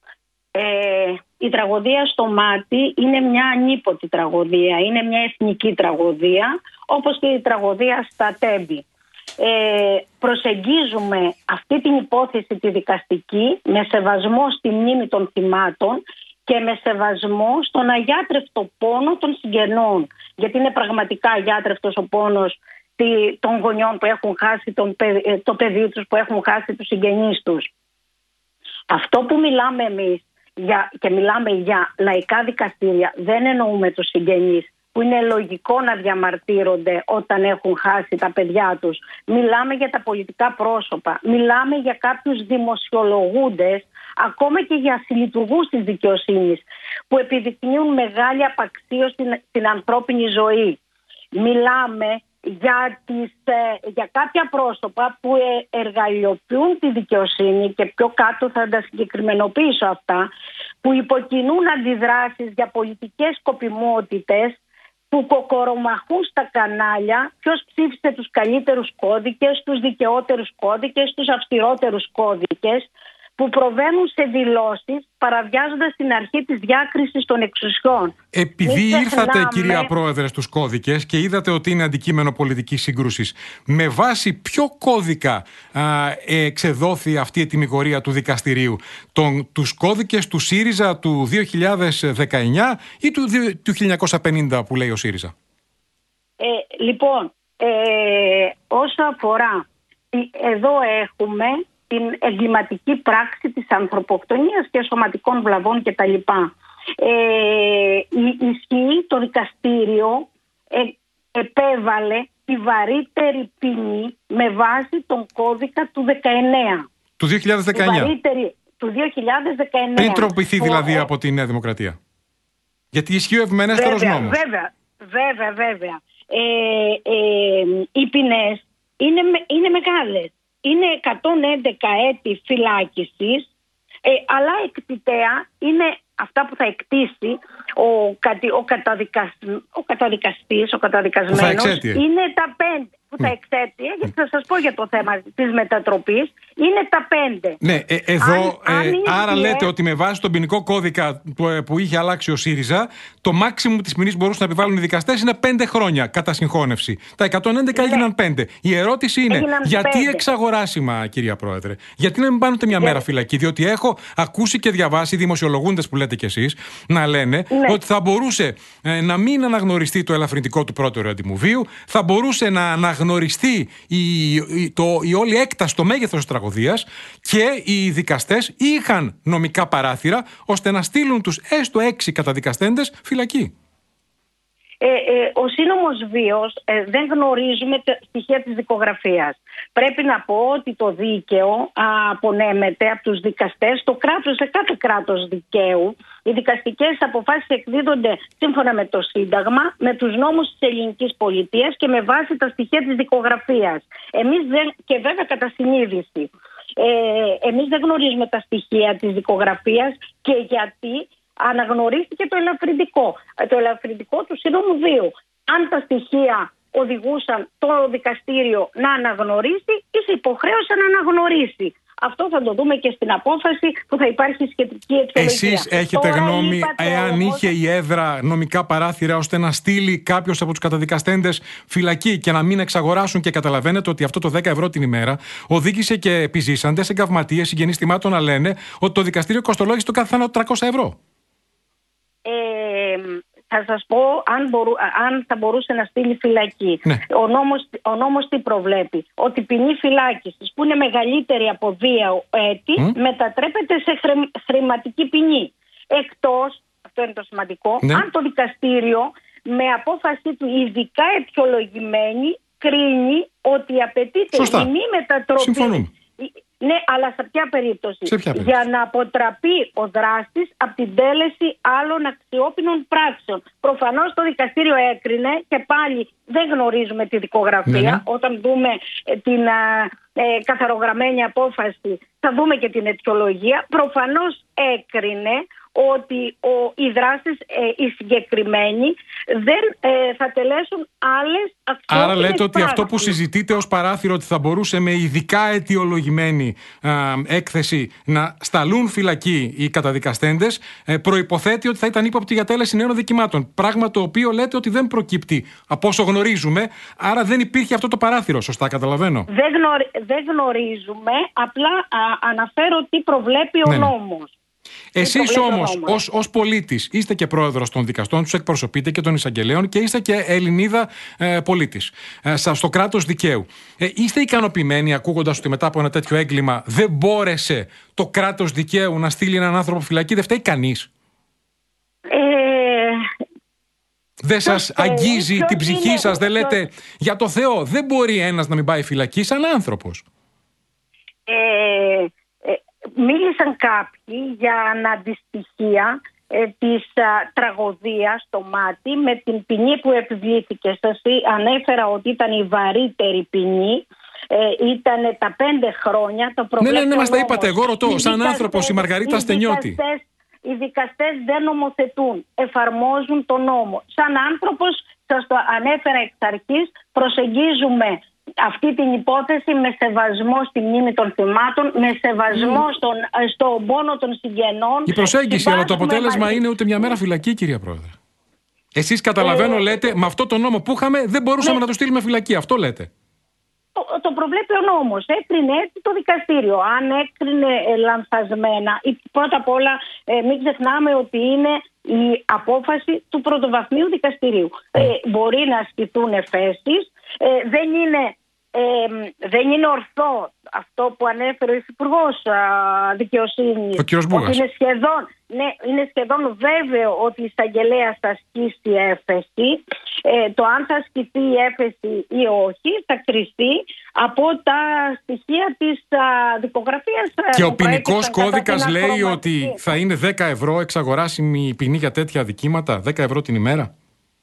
[SPEAKER 15] Η τραγωδία στο Μάτι είναι μια ανίποτη τραγωδία, είναι μια εθνική τραγωδία, όπως και η τραγωδία στα Τέμπη. Προσεγγίζουμε αυτή την υπόθεση τη δικαστική με σεβασμό στη μνήμη των θυμάτων και με σεβασμό στον αγιάτρευτο πόνο των συγγενών, γιατί είναι πραγματικά αγιάτρευτος ο πόνος των γονιών που έχουν χάσει το παιδί τους, που έχουν χάσει τους συγγενείς τους. Αυτό που μιλάμε εμείς και μιλάμε για λαϊκά δικαστήρια, δεν εννοούμε τους συγγενείς που είναι λογικό να διαμαρτύρονται όταν έχουν χάσει τα παιδιά τους. Μιλάμε για τα πολιτικά πρόσωπα, μιλάμε για κάποιους δημοσιολογούντες, ακόμα και για συλλειτουργούς της δικαιοσύνης που επιδεικνύουν μεγάλη απαξίωση στην ανθρώπινη ζωή. Μιλάμε για κάποια πρόσωπα που εργαλειοποιούν τη δικαιοσύνη, και πιο κάτω θα τα συγκεκριμενοποιήσω αυτά, που υποκινούν αντιδράσεις για πολιτικές σκοπιμότητες, που κοκορομαχούν στα κανάλια ποιος ψήφισε τους καλύτερους κώδικες, τους δικαιότερους κώδικες, τους αυστηρότερους κώδικες, που προβαίνουν σε δηλώσεις παραβιάζοντας την αρχή της διάκρισης των εξουσιών.
[SPEAKER 1] Επειδή ήρθατε, κυρία Πρόεδρε, στους κώδικες και είδατε ότι είναι αντικείμενο πολιτικής σύγκρουσης, με βάση ποιο κώδικα εξεδόθη αυτή η τιμιγορία του δικαστηρίου? Τους κώδικες του ΣΥΡΙΖΑ του 2019 ή του 1950 που λέει ο ΣΥΡΙΖΑ?
[SPEAKER 15] Λοιπόν, όσο αφορά, εδώ έχουμε την εγκληματική πράξη της ανθρωποκτονίας και σωματικών βλαβών κτλ. Ισχύει, το δικαστήριο επέβαλε τη βαρύτερη ποινή με βάση τον κώδικα του 19.
[SPEAKER 1] Του 2019.
[SPEAKER 15] Του 2019.
[SPEAKER 1] Πριν τροποποιηθεί δηλαδή από τη Νέα Δημοκρατία. Γιατί ισχύει ο ευμενέστερος νόμος.
[SPEAKER 15] Βέβαια. Οι ποινές είναι μεγάλες. Είναι 111 έτη φυλάκισης, αλλά εκτιτέα είναι αυτά που θα εκτίσει ο καταδικασμένος, είναι τα 5 που θα εξέτει, γιατί θα σας πω για το θέμα της μετατροπής, είναι τα 5.
[SPEAKER 1] Ναι, άρα λέτε ότι με βάση τον ποινικό κώδικα που είχε αλλάξει ο ΣΥΡΙΖΑ, το μάξιμουμ της ποινής που μπορούσαν να επιβάλλουν οι δικαστές είναι 5 χρόνια κατά συγχώνευση. Τα 111 έγιναν 5. Η ερώτηση είναι, γιατί εξαγοράσιμα, κυρία Πρόεδρε? Γιατί να μην πάνε μια μέρα φυλακή? Διότι έχω ακούσει και διαβάσει δημοσιολογούντες που λέτε κι εσείς να λένε ότι θα μπορούσε να μην αναγνωριστεί το ελαφρυντικό του πρώτερου αντιμουβίου, θα μπορούσε να αναγνωριστεί η όλη έκταση, το μέγεθος της τραγωδίας, και οι δικαστές είχαν νομικά παράθυρα ώστε να στείλουν τους έστω 6 καταδικαστέντες φυλακή.
[SPEAKER 15] Ο σύνομος βίος δεν γνωρίζουμε τα στοιχεία της δικογραφίας. Πρέπει να πω ότι το δίκαιο απονέμεται από τους δικαστές στο κράτος, σε κάθε κράτος δικαίου. Οι δικαστικές αποφάσεις εκδίδονται σύμφωνα με το Σύνταγμα, με τους νόμους της ελληνικής πολιτείας και με βάση τα στοιχεία της δικογραφίας. Και βέβαια κατά συνείδηση. Εμείς δεν γνωρίζουμε τα στοιχεία της δικογραφίας, και γιατί αναγνωρίστηκε το ελαφρυντικό του σύνομου βίου. Αν τα στοιχεία οδηγούσαν το δικαστήριο να αναγνωρίσει, είχε υποχρέωση να αναγνωρίσει. Αυτό θα το δούμε και στην απόφαση που θα υπάρχει σχετική αιτιολογία.
[SPEAKER 1] Εσείς έχετε γνώμη εάν είχε η έδρα νομικά παράθυρα ώστε να στείλει κάποιος από τους καταδικαστέντες φυλακή και να μην εξαγοράσουν, και καταλαβαίνετε ότι αυτό το 10 ευρώ την ημέρα οδήγησε και επιζήσαντες, εγκαυματίες, συγγενείς θυμάτων να λένε ότι το δικαστήριο κοστολόγησε το κάθε θάνατο 300 ευρώ.
[SPEAKER 15] Θα σας πω αν θα μπορούσε να στείλει φυλακή. Ναι. Ο νόμος τι προβλέπει? Ότι η ποινή φυλάκισης που είναι μεγαλύτερη από 2 έτη μετατρέπεται σε χρηματική ποινή. Εκτός, αυτό είναι το σημαντικό, αν το δικαστήριο με απόφαση του ειδικά αιτιολογημένη κρίνει ότι απαιτείται η μη μετατροπή.
[SPEAKER 1] Συμφωνούμε.
[SPEAKER 15] Ναι, αλλά σε ποια περίπτωση? Για να αποτραπεί ο δράστης από την τέλεση άλλων αξιόπινων πράξεων. Προφανώς το δικαστήριο έκρινε, και πάλι δεν γνωρίζουμε τη δικογραφία. Όταν δούμε την καθαρογραμμένη απόφαση θα δούμε και την αιτιολογία. Προφανώς έκρινε ότι οι δράστες οι συγκεκριμένοι δεν θα τελέσουν άλλες αξιόπινες πράξεις.
[SPEAKER 1] Άρα λέτε ότι αυτό που συζητείτε ως παράθυρο, ότι θα μπορούσε με ειδικά αιτιολογημένη έκθεση να σταλούν φυλακή οι καταδικαστέντες, προϋποθέτει ότι θα ήταν ύποπτοι για τέλεση νέων δικημάτων. Πράγμα το οποίο λέτε ότι δεν προκύπτει από όσο γνωρίζουμε. Άρα δεν υπήρχε αυτό το παράθυρο, σωστά καταλαβαίνω?
[SPEAKER 15] Δεν γνωρίζουμε, απλά αναφέρω τι προβλέπει ο νόμος.
[SPEAKER 1] Εσείς όμως ως πολίτης είστε και πρόεδρος των δικαστών, τους εκπροσωπείτε και των εισαγγελέων και είστε και Ελληνίδα πολίτης στο κράτος δικαίου. Είστε ικανοποιημένοι ακούγοντας ότι μετά από ένα τέτοιο έγκλημα δεν μπόρεσε το κράτος δικαίου να στείλει έναν άνθρωπο φυλακή? Δεν φταίει κανείς? Δεν σας αγγίζει την ψυχή σας? Δεν λέτε για το Θεό δεν μπορεί ένας να μην πάει φυλακή σαν άνθρωπος?
[SPEAKER 15] Μίλησαν κάποιοι για αναντιστοιχεία της τραγωδίας στο μάτι με την ποινή που επιβλήθηκε. Σας ανέφερα ότι ήταν η βαρύτερη ποινή. Ήταν τα 5 χρόνια. Το
[SPEAKER 1] ναι, μας τα είπατε. Εγώ ρωτώ, σαν άνθρωπος, η Μαργαρίτα Στενιώτη.
[SPEAKER 15] Οι δικαστές δεν νομοθετούν, εφαρμόζουν τον νόμο. Σαν άνθρωπος, σας το ανέφερα εξ αρχής, προσεγγίζουμε αυτή την υπόθεση με σεβασμό στη μνήμη των θυμάτων, με σεβασμό στον πόνο των συγγενών.
[SPEAKER 1] Η προσέγγιση, αλλά το αποτέλεσμα είναι ούτε μια μέρα φυλακή, κυρία Πρόεδρε. Εσείς καταλαβαίνω, λέτε, με αυτό το νόμο που είχαμε δεν μπορούσαμε να το στείλουμε φυλακή. Αυτό λέτε.
[SPEAKER 15] Το προβλέπει ο νόμος. Έκρινε έτσι το δικαστήριο. Αν έκρινε λανθασμένα, πρώτα απ' όλα μην ξεχνάμε ότι είναι η απόφαση του πρωτοβαθμίου δικαστηρίου. Μπορεί να ασκηθούν εφέσεις. Δεν είναι ορθό αυτό που ανέφερε ο Υφυπουργός Δικαιοσύνης.
[SPEAKER 1] Ο κ. Μπούγας.
[SPEAKER 15] Είναι σχεδόν βέβαιο ότι η εισαγγελέας θα ασκήσει έφεση. Το αν θα ασκηθεί η έφεση ή όχι θα κριθεί από τα στοιχεία της δικογραφίας.
[SPEAKER 1] Και ο ποινικός κώδικας λέει ότι θα είναι 10 ευρώ εξαγοράσιμη η ποινή για τέτοια αδικήματα, 10 ευρώ την ημέρα.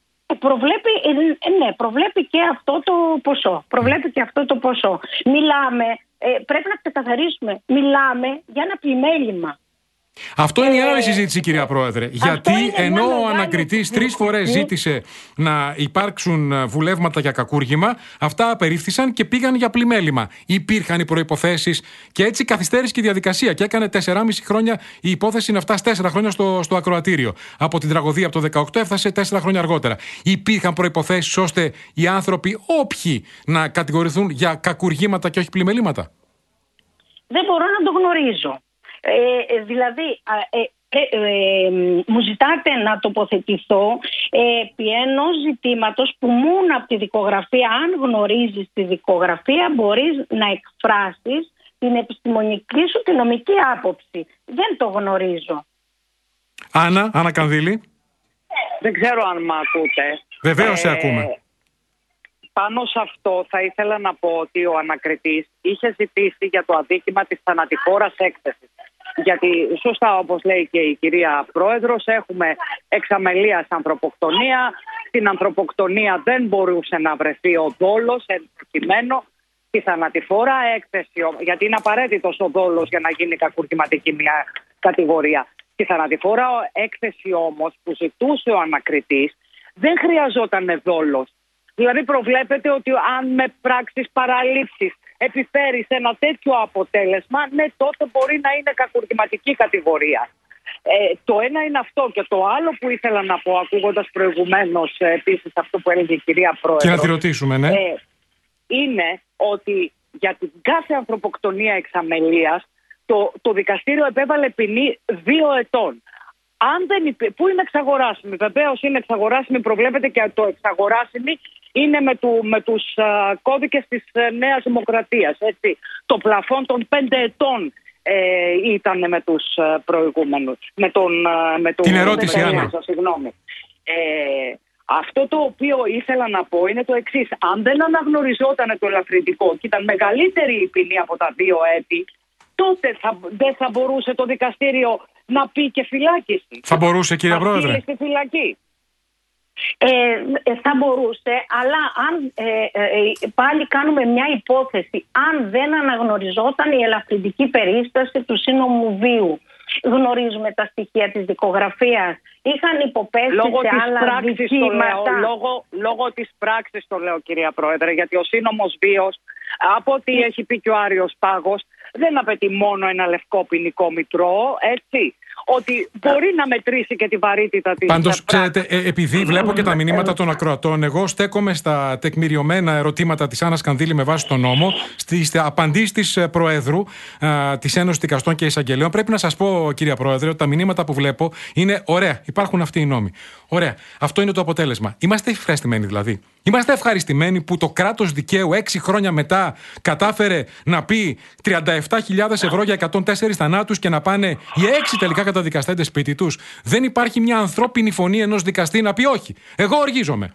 [SPEAKER 15] Προβλέπει και αυτό το ποσό. Μιλάμε, πρέπει να ξεκαθαρίσουμε, μιλάμε για ένα πλημέλημα.
[SPEAKER 1] Αυτό είναι η άλλη συζήτηση, κυρία Πρόεδρε. Γιατί ενώ ο ανακριτής 3 φορές ζήτησε να υπάρξουν βουλεύματα για κακούργημα, αυτά απερίφθησαν και πήγαν για πλημέλημα. Υπήρχαν οι προϋποθέσεις και έτσι καθυστέρησε και η διαδικασία. Και έκανε 4,5 χρόνια η υπόθεση να φτάσει 4 χρόνια στο ακροατήριο. Από την τραγωδία από το 18 έφτασε 4 χρόνια αργότερα. Υπήρχαν προϋποθέσεις ώστε οι άνθρωποι όποιοι να κατηγορηθούν για κακουργήματα και όχι πλημελήματα?
[SPEAKER 15] Δεν μπορώ να το γνωρίζω. Μου ζητάτε να τοποθετηθώ επί ενός ζητήματος που μόνο από τη δικογραφία, αν γνωρίζεις τη δικογραφία, μπορείς να εκφράσεις την επιστημονική σου, τη νομική άποψη. Δεν το γνωρίζω.
[SPEAKER 1] Άννα Κανδύλη.
[SPEAKER 13] Δεν ξέρω αν μ' ακούτε.
[SPEAKER 1] Βεβαίως σε ακούμε.
[SPEAKER 13] Πάνω σε αυτό θα ήθελα να πω ότι ο ανακριτής είχε ζητήσει για το αδίκημα της θανατηφόρας έκθεσης. Γιατί σωστά, όπως λέει και η κυρία Πρόεδρος, έχουμε εξαμελίας ανθρωποκτονία. Στην ανθρωποκτονία δεν μπορούσε να βρεθεί ο δόλος εν προκειμένου. Τη θανατηφόρα έκθεση, γιατί είναι απαραίτητος ο δόλος για να γίνει κακουργηματική μια κατηγορία. Τη θανατηφόρα έκθεση όμως που ζητούσε ο ανακριτής δεν χρειαζόταν δόλος. Δηλαδή προβλέπεται ότι αν με πράξεις παραλήψης επιφέρει σε ένα τέτοιο αποτέλεσμα, ναι, τότε μπορεί να είναι κακουργηματική κατηγορία. Το ένα είναι αυτό. Και το άλλο που ήθελα να πω, ακούγοντας προηγουμένως επίσης αυτό που έλεγε η κυρία Πρόεδρος.
[SPEAKER 1] Και να τη ρωτήσουμε, ναι.
[SPEAKER 13] Είναι ότι για την κάθε ανθρωποκτονία εξ αμελίας το δικαστήριο επέβαλε ποινή 2 ετών. Αν δεν πού είναι εξαγοράσιμη? Βεβαίως είναι εξαγοράσιμη, προβλέπεται και το εξαγοράσιμη είναι με τους κώδικες της Νέας Δημοκρατίας. Έτσι. Το πλαφόν των 5 ετών ήταν με τους προηγούμενους.
[SPEAKER 1] Την ερώτηση, Άννα.
[SPEAKER 13] Συγγνώμη. Αυτό το οποίο ήθελα να πω είναι το εξής. Αν δεν αναγνωριζόταν το ελαφρυντικό και ήταν μεγαλύτερη η ποινή από τα 2 έτη, τότε δεν θα μπορούσε το δικαστήριο να πει και φυλάκιση.
[SPEAKER 1] Θα μπορούσε, κύριε Πρόεδρε.
[SPEAKER 13] Στη φυλακή.
[SPEAKER 15] Θα μπορούσε, αλλά αν πάλι κάνουμε μια υπόθεση, αν δεν αναγνωριζόταν η ελαφρυντική περίσταση του σύνομου βίου. Γνωρίζουμε τα στοιχεία της δικογραφίας. Είχαν υποπέσει
[SPEAKER 13] λόγω
[SPEAKER 15] σε άλλα δικήματα.
[SPEAKER 13] Λόγω της πράξης το λέω, κυρία Πρόεδρε, γιατί ο σύνομος βίος, από ό,τι έχει πει και ο Άριος Πάγος, δεν απαιτεί μόνο ένα λευκό ποινικό μητρό, έτσι. Ότι μπορεί να μετρήσει και τη βαρύτητα της.
[SPEAKER 1] Πάντως, ξέρετε, επειδή βλέπω και τα μηνύματα των ακροατών, εγώ στέκομαι στα τεκμηριωμένα ερωτήματα της Άννας Κανδύλη με βάση τον νόμο, στις απαντήσεις της Προέδρου της Ένωσης Δικαστών και Εισαγγελέων. Πρέπει να σας πω, κυρία Πρόεδρε, ότι τα μηνύματα που βλέπω είναι ωραία. Υπάρχουν αυτοί οι νόμοι. Ωραία. Αυτό είναι το αποτέλεσμα. Είμαστε ευχαριστημένοι δηλαδή. Είμαστε ευχαριστημένοι που το κράτος δικαίου 6 χρόνια μετά κατάφερε να πει 37.000 ευρώ για 104 θανάτους και να πάνε οι 6 τελικά καταδικαστέντες σπίτι τους. Δεν υπάρχει μια ανθρώπινη φωνή ενός δικαστή να πει όχι. Εγώ οργίζομαι.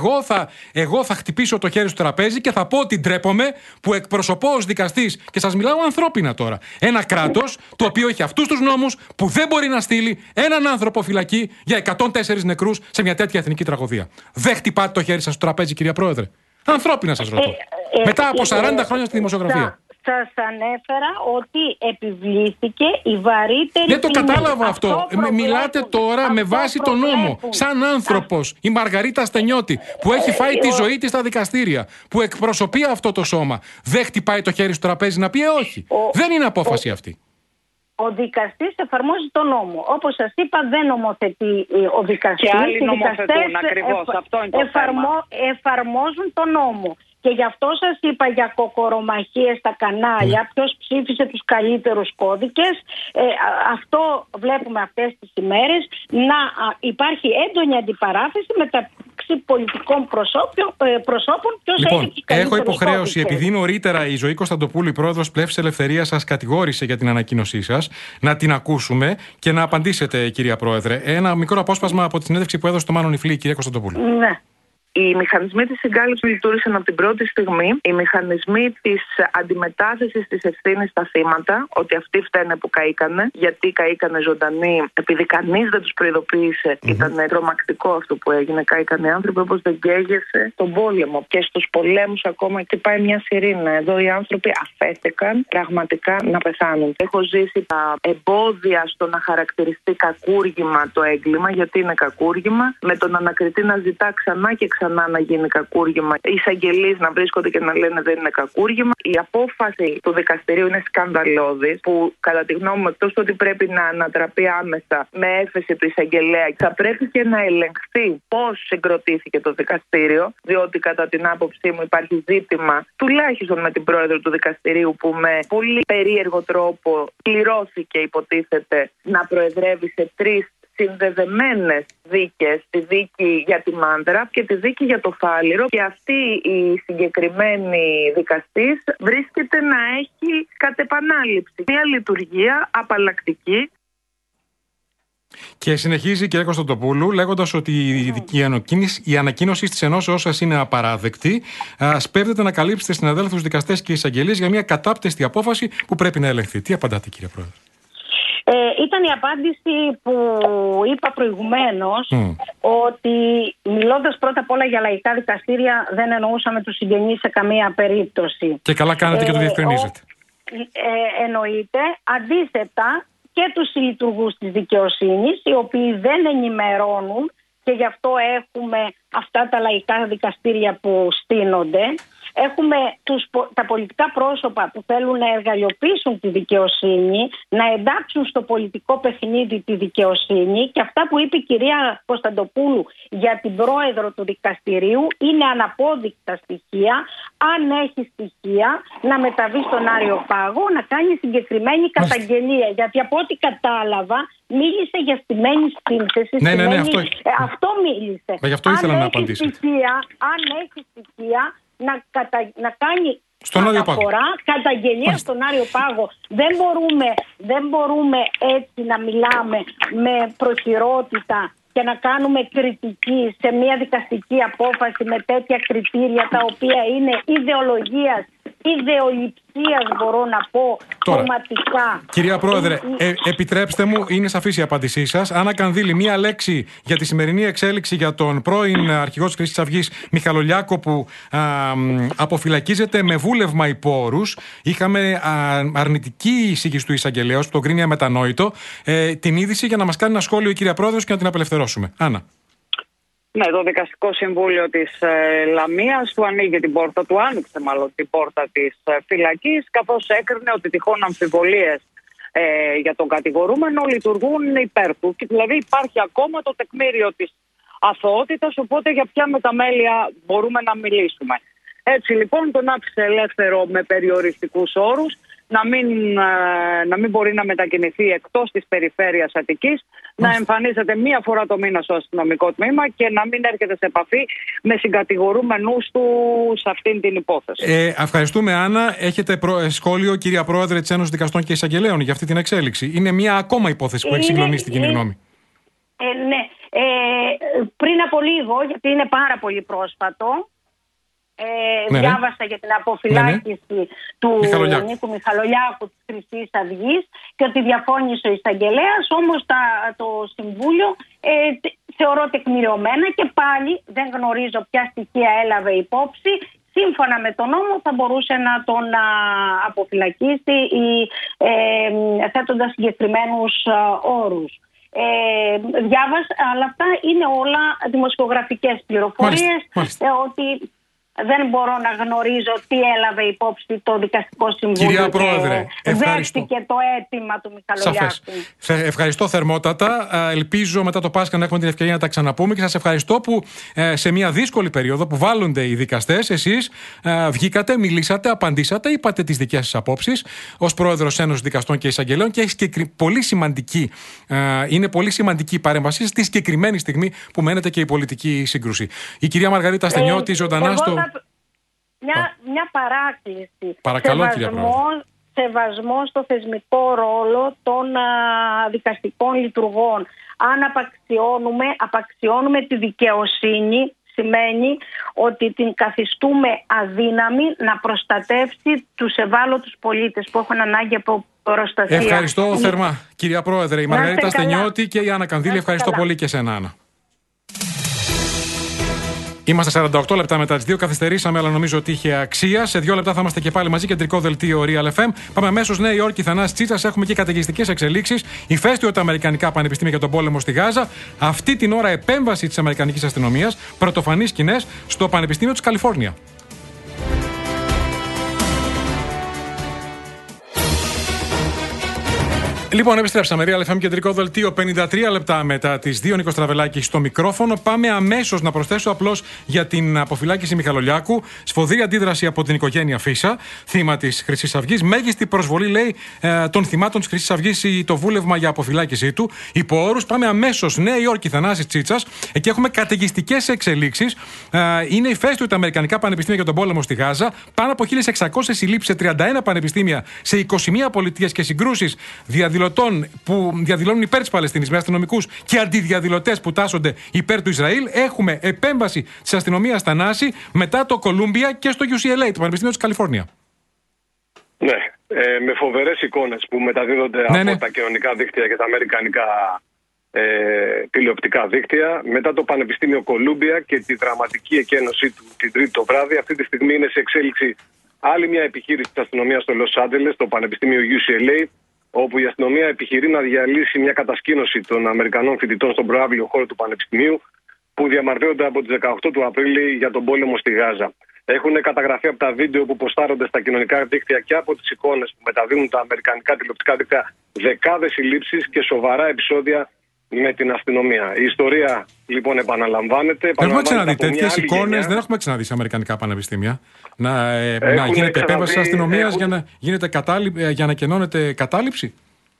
[SPEAKER 1] Εγώ θα χτυπήσω το χέρι στο τραπέζι και θα πω ότι ντρέπομαι που εκπροσωπώ ως δικαστής, και σας μιλάω ανθρώπινα τώρα, ένα κράτος το οποίο έχει αυτούς τους νόμους που δεν μπορεί να στείλει έναν άνθρωπο φυλακή για 104 νεκρούς σε μια τέτοια εθνική τραγωδία. Δεν χτυπάτε το χέρι σας στο τραπέζι, κυρία Πρόεδρε? Ανθρώπινα σας ρωτώ. Μετά από 40 χρόνια στη δημοσιογραφία.
[SPEAKER 15] Σας ανέφερα ότι επιβλήθηκε η βαρύτερη.
[SPEAKER 1] Δεν το κατάλαβα αυτό. Μιλάτε τώρα με βάση τον νόμο. Σαν άνθρωπος, η Μαργαρίτα Στενιώτη, που έχει φάει τη ζωή της στα δικαστήρια, που εκπροσωπεί αυτό το σώμα, δεν χτυπάει το χέρι στο τραπέζι να πει όχι? Δεν είναι απόφαση αυτή.
[SPEAKER 15] Ο δικαστής εφαρμόζει τον νόμο. Όπως σας είπα, δεν νομοθετεί ο δικαστής.
[SPEAKER 13] Και άλλοι νομοθετούν, ακριβώς. Αυτό είναι το θέμα.
[SPEAKER 15] Εφαρμόζουν τον νόμο. Και γι' αυτό σας είπα για κοκορομαχίες στα κανάλια, ποιος ψήφισε τους καλύτερους κώδικες. Αυτό βλέπουμε αυτές τις ημέρες, να υπάρχει έντονη αντιπαράθεση μεταξύ πολιτικών προσώπων.
[SPEAKER 1] Λοιπόν, έχω υποχρέωση, επειδή νωρίτερα η Ζωή Κωνσταντοπούλου, η πρόεδρος Πλεύσης Ελευθερίας, σας κατηγόρησε για την ανακοίνωσή σας, να την ακούσουμε και να απαντήσετε, κυρία Πρόεδρε. Ένα μικρό απόσπασμα από τη συνέντευξη που έδωσε το Μάνο Νιφλή η κυρία Κωνσταντοπούλου.
[SPEAKER 15] Ναι.
[SPEAKER 16] Οι μηχανισμοί της συγκάλυψης λειτουργήσαν από την πρώτη στιγμή. Οι μηχανισμοί της αντιμετάθεσης της ευθύνης στα θύματα, ότι αυτοί φταίνε που καήκανε, γιατί καήκανε ζωντανοί, επειδή κανείς δεν τους προειδοποίησε. Ήταν τρομακτικό αυτό που έγινε. Καήκανε άνθρωποι όπως δεν καίγεσαι στον πόλεμο. Και στους πολέμους ακόμα χτυπάει μια σιρήνα. Εδώ οι άνθρωποι αφέθηκαν πραγματικά να πεθάνουν. Έχω ζήσει τα εμπόδια στο να χαρακτηριστεί κακούργημα το έγκλημα, γιατί είναι κακούργημα, με τον ανακριτή να ζητά ξανά και ξανά να γίνει κακούργημα. Οι εισαγγελείς να βρίσκονται και να λένε δεν είναι κακούργημα. Η απόφαση του δικαστηρίου είναι σκανδαλώδης, που κατά τη γνώμη μου, εκτός ότι πρέπει να ανατραπεί άμεσα με έφεση του εισαγγελέα, θα πρέπει και να ελεγχθεί πώς συγκροτήθηκε το δικαστήριο, διότι κατά την άποψή μου υπάρχει ζήτημα τουλάχιστον με την πρόεδρο του δικαστηρίου, που με πολύ περίεργο τρόπο πληρώθηκε, υποτίθεται, να προεδρεύει σε 3 συνδεδεμένες δίκες, τη δίκη για τη Μάντρα και τη δίκη για το Φάληρο, και αυτή η συγκεκριμένη δικαστής βρίσκεται να έχει κατ' επανάληψη μια λειτουργία απαλλακτική.
[SPEAKER 1] Και συνεχίζει η κυρία Κωνσταντοπούλου λέγοντας ότι η ανακοίνωση της ενώσεώς σας είναι απαράδεκτη. Σπέβδεται να καλύψετε συναδέλφους δικαστές και εισαγγελείς για μια κατάπτεστη απόφαση που πρέπει να ελεγχθεί. Τι απαντάτε, κύριε Πρόεδρε?
[SPEAKER 15] Ήταν η απάντηση που είπα προηγουμένως, ότι μιλώντας πρώτα απ' όλα για λαϊκά δικαστήρια δεν εννοούσαμε τους συγγενείς σε καμία περίπτωση.
[SPEAKER 1] Και καλά κάνετε και το διευκρινίζετε.
[SPEAKER 15] Εννοείται. Αντίθετα, και τους συλλειτουργούς της δικαιοσύνης, οι οποίοι δεν ενημερώνουν, και γι' αυτό έχουμε αυτά τα λαϊκά δικαστήρια που στείνονται. Έχουμε τα πολιτικά πρόσωπα που θέλουν να εργαλειοποιήσουν τη δικαιοσύνη, να εντάξουν στο πολιτικό παιχνίδι τη δικαιοσύνη, και αυτά που είπε η κυρία Κωνσταντοπούλου για την πρόεδρο του δικαστηρίου είναι αναπόδεικτα στοιχεία. Αν έχει στοιχεία, να μεταβεί στον Άριο Πάγο, να κάνει συγκεκριμένη καταγγελία. Γιατί από ό,τι κατάλαβα, μίλησε για στημένη σύνθεση.
[SPEAKER 1] Ναι,
[SPEAKER 15] αυτό μίλησε.
[SPEAKER 1] Γι' αυτό ήθελα να απαντήσω.
[SPEAKER 15] Αν έχει στοιχεία, να κάνει καταγγελία στον Άριο Πάγο. Δεν μπορούμε έτσι να μιλάμε με προχειρότητα και να κάνουμε κριτική σε μια δικαστική απόφαση με τέτοια κριτήρια, τα οποία είναι ιδεολειψίας, μπορώ να πω, κομματικά.
[SPEAKER 1] Κυρία Πρόεδρε, επιτρέψτε μου, είναι σαφής η απάντησή σας. Άννα Κανδύλη, μία λέξη για τη σημερινή εξέλιξη για τον πρώην αρχηγό της Χρυσής Αυγής Μιχαλολιάκο, που αποφυλακίζεται με βούλευμα υπό όρους. Είχαμε αρνητική εισήγηση του εισαγγελέως, που τον κρίνει αμετανόητο. Την είδηση για να μας κάνει ένα σχόλιο η κυρία Πρόεδρος και να την απελευθερώσουμε. Άννα.
[SPEAKER 13] Ναι, το Δικαστικό Συμβούλιο της Λαμίας του άνοιξε την πόρτα της φυλακής, καθώς έκρινε ότι τυχόν αμφιβολίες για τον κατηγορούμενο λειτουργούν υπέρ του. Και δηλαδή υπάρχει ακόμα το τεκμήριο της αθωότητας, οπότε για ποια μεταμέλεια μπορούμε να μιλήσουμε. Έτσι λοιπόν τον άφησε ελεύθερο με περιοριστικούς όρους, να μην μπορεί να μετακινηθεί εκτός της περιφέρειας Αττικής, να εμφανίζεται μία φορά το μήνα στο αστυνομικό τμήμα και να μην έρχεται σε επαφή με συγκατηγορούμενους του σε αυτήν την υπόθεση.
[SPEAKER 1] Ευχαριστούμε, Άννα. Έχετε σχόλιο, κυρία Πρόεδρε της Ένωσης Δικαστών και Εισαγγελέων, για αυτή την εξέλιξη? Είναι μία ακόμα υπόθεση που έχει συγκλονίσει την κοινή γνώμη.
[SPEAKER 15] Ναι. Πριν από λίγο, γιατί είναι πάρα πολύ πρόσφατο, διάβασα για την αποφυλάκηση του Νίκου Μιχαλολιάκου της Χρυσής Αυγής και ότι διαφώνησε ο εισαγγελέας, όμως το Συμβούλιο θεωρώ τεκμηριωμένα και πάλι δεν γνωρίζω ποια στοιχεία έλαβε υπόψη. Σύμφωνα με τον νόμο θα μπορούσε να τον αποφυλακίσει θέτοντας συγκεκριμένους όρους. Διάβασα, αλλά αυτά είναι όλα δημοσιογραφικές πληροφορίες, ότι δεν μπορώ να γνωρίζω τι έλαβε υπόψη το Δικαστικό Συμβούλιο.
[SPEAKER 1] Κυρία Πρόεδρε,
[SPEAKER 15] δέχτηκε το αίτημα του Μιχαλολιάκου.
[SPEAKER 1] Ευχαριστώ θερμότατα. Ελπίζω μετά το Πάσχα να έχουμε την ευκαιρία να τα ξαναπούμε, και σας ευχαριστώ που σε μια δύσκολη περίοδο που βάλλονται οι δικαστές, εσείς βγήκατε, μιλήσατε, απαντήσατε, είπατε τις δικές σας απόψεις ως Πρόεδρος Ένωσης Δικαστών και Εισαγγελέων, και έχει είναι πολύ σημαντική η παρέμβασή στη συγκεκριμένη στιγμή που μένεται και η πολιτική σύγκρουση. Η κυρία Μαργαρίτα Στενιώτη, ζωντανά στο.
[SPEAKER 15] Μια παράκληση.
[SPEAKER 1] Παρακαλώ, κυρία Πρόεδρε.
[SPEAKER 15] Σεβασμό στο θεσμικό ρόλο των δικαστικών λειτουργών. Αν απαξιώνουμε τη δικαιοσύνη, σημαίνει ότι την καθιστούμε αδύναμη να προστατεύσει τους ευάλωτους πολίτες που έχουν ανάγκη από προστασία.
[SPEAKER 1] Ευχαριστώ θερμά, κυρία Πρόεδρε. Η Μαργαρίτα Στενιώτη και η Άννα Κανδύλη. Ευχαριστώ πολύ και εσένα, Άννα. Είμαστε 48 λεπτά μετά τις 2. Καθυστερήσαμε, αλλά νομίζω ότι είχε αξία. Σε 2 λεπτά θα είμαστε και πάλι μαζί. Κεντρικό δελτίο Real FM. Πάμε αμέσως Νέα Υόρκη, Θανάσης Τσίτσας. Έχουμε και καταιγιστικές εξελίξεις. Ηφαίστειο τα Αμερικανικά πανεπιστήμια για τον πόλεμο στη Γάζα. Αυτή την ώρα επέμβαση της Αμερικανικής αστυνομίας. Πρωτοφανείς σκηνές στο Πανεπιστήμιο της Καλιφόρνια. Λοιπόν, επιστρέψαμε. Real FM, κεντρικό δελτίο, 53 λεπτά μετά τις 2. Νίκος Τραβελάκης στο μικρόφωνο. Πάμε αμέσως να προσθέσω απλώς για την αποφυλάκηση Μιχαλολιάκου. Σφοδρή αντίδραση από την οικογένεια Φίσα, θύμα της Χρυσής Αυγής. Μέγιστη προσβολή, λέει, των θυμάτων της Χρυσής Αυγής το βούλευμα για αποφυλάκησή του. Υπό όρους. Πάμε αμέσως Νέα Υόρκη, Θανάσης Τσίτσας. Εκεί έχουμε καταιγιστικές εξελίξεις. Είναι ηφαίστειο τα Αμερικανικά πανεπιστήμια για τον πόλεμο στη Γάζα. Πάνω από 1.600 συλλήψεις σε 31 πανεπιστήμια σε 21 πολιτείες και συγκρούσεις που διαδηλώνουν υπέρ της Παλαιστίνης με αστυνομικούς και αντιδιαδηλωτές που τάσσονται υπέρ του Ισραήλ. Έχουμε επέμβαση της αστυνομίας στα Νάση, μετά το Κολούμπια και στο UCLA, το Πανεπιστήμιο της Καλιφόρνια.
[SPEAKER 17] Ναι, με φοβερές εικόνες που μεταδίδονται από τα κοινωνικά δίκτυα και τα αμερικανικά τηλεοπτικά δίκτυα. Μετά το Πανεπιστήμιο Κολούμπια και τη δραματική εκένωσή του την Τρίτη το βράδυ, αυτή τη στιγμή είναι σε εξέλιξη άλλη μια επιχείρηση της αστυνομίας στο Λος Άντζελες, το Πανεπιστήμιο UCLA, όπου η αστυνομία επιχειρεί να διαλύσει μια κατασκήνωση των Αμερικανών φοιτητών στον προαύλιο χώρο του Πανεπιστημίου, που διαμαρτύρονται από τις 18 του Απρίλη για τον πόλεμο στη Γάζα. Έχουν καταγραφεί από τα βίντεο που ποστάρονται στα κοινωνικά δίκτυα και από τις εικόνες που μεταδίδουν τα αμερικανικά τηλεοπτικά δίκτυα δεκάδες συλλήψεις και σοβαρά επεισόδια με την αστυνομία. Η ιστορία λοιπόν επαναλαμβάνεται.
[SPEAKER 1] Δεν έχουμε ξαναδεί τέτοιες εικόνες, δεν έχουμε ξαναδεί σε αμερικανικά πανεπιστήμια. Να γίνεται επέμβαση της αστυνομίας για να κενώνεται κατάληψη.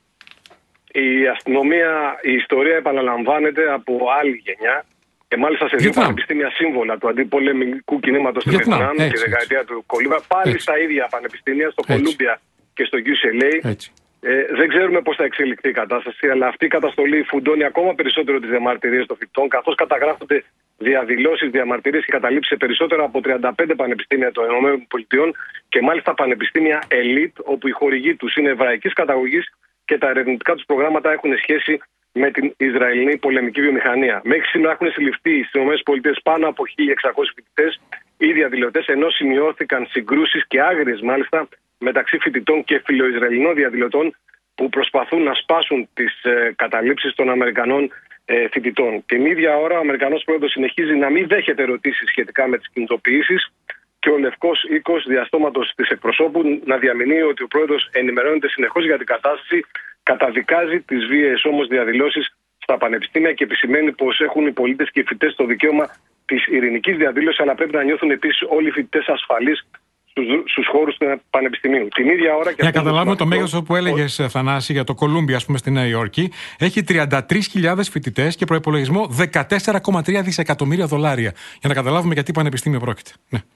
[SPEAKER 17] Η αστυνομία, η ιστορία επαναλαμβάνεται από άλλη γενιά. Και μάλιστα σε δύο πανεπιστήμια σύμβολα του αντιπολεμικού κινήματος στη Βιετνάμ και τη δεκαετία του Κολούμπια, πάλι στα ίδια πανεπιστήμια, στο Κολούμπια και στο UCLA. Δεν ξέρουμε πώς θα εξελιχθεί η κατάσταση, αλλά αυτή η καταστολή φουντώνει ακόμα περισσότερο τις διαμαρτυρίες των φοιτητών, καθώς καταγράφονται διαδηλώσεις, διαμαρτυρίες και καταλήψεις σε περισσότερα από 35 πανεπιστήμια των ΗΠΑ και μάλιστα πανεπιστήμια elite, όπου οι χορηγοί τους είναι εβραϊκής καταγωγής και τα ερευνητικά τους προγράμματα έχουν σχέση με την Ισραηλινή πολεμική βιομηχανία. Μέχρι σήμερα έχουν συλληφθεί στις ΗΠΑ πάνω από 1.600 φοιτητές ή διαδηλωτές, ενώ σημειώθηκαν συγκρούσεις και άγριες μάλιστα μεταξύ φοιτητών και φιλοϊσραηλινών διαδηλωτών που προσπαθούν να σπάσουν τις καταλήψεις των Αμερικανών φοιτητών. Την ίδια ώρα ο Αμερικανός πρόεδρος συνεχίζει να μην δέχεται ερωτήσεις σχετικά με τις κινητοποιήσεις και ο Λευκός Οίκος διαστόματος της εκπροσώπου να διαμηνύει ότι ο πρόεδρος ενημερώνεται συνεχώς για την κατάσταση, καταδικάζει τις βίαιες όμως διαδηλώσεις στα πανεπιστήμια και επισημαίνει πως έχουν οι πολίτες και οι φοιτητές το δικαίωμα της ειρηνικής διαδήλωσης, αλλά πρέπει να νιώθουν επίσης όλοι οι φοιτητές ασφαλείς στους χώρους του πανεπιστημίου. Την ίδια ώρα και
[SPEAKER 1] για να καταλάβουμε το μέγεθος που έλεγες, Θανάση, για το Κολούμπια, ας πούμε, στη Νέα Υόρκη, έχει 33.000 φοιτητές και προϋπολογισμό $14,3 δισεκατομμύρια. Για να καταλάβουμε γιατί πανεπιστήμιο πρόκειται.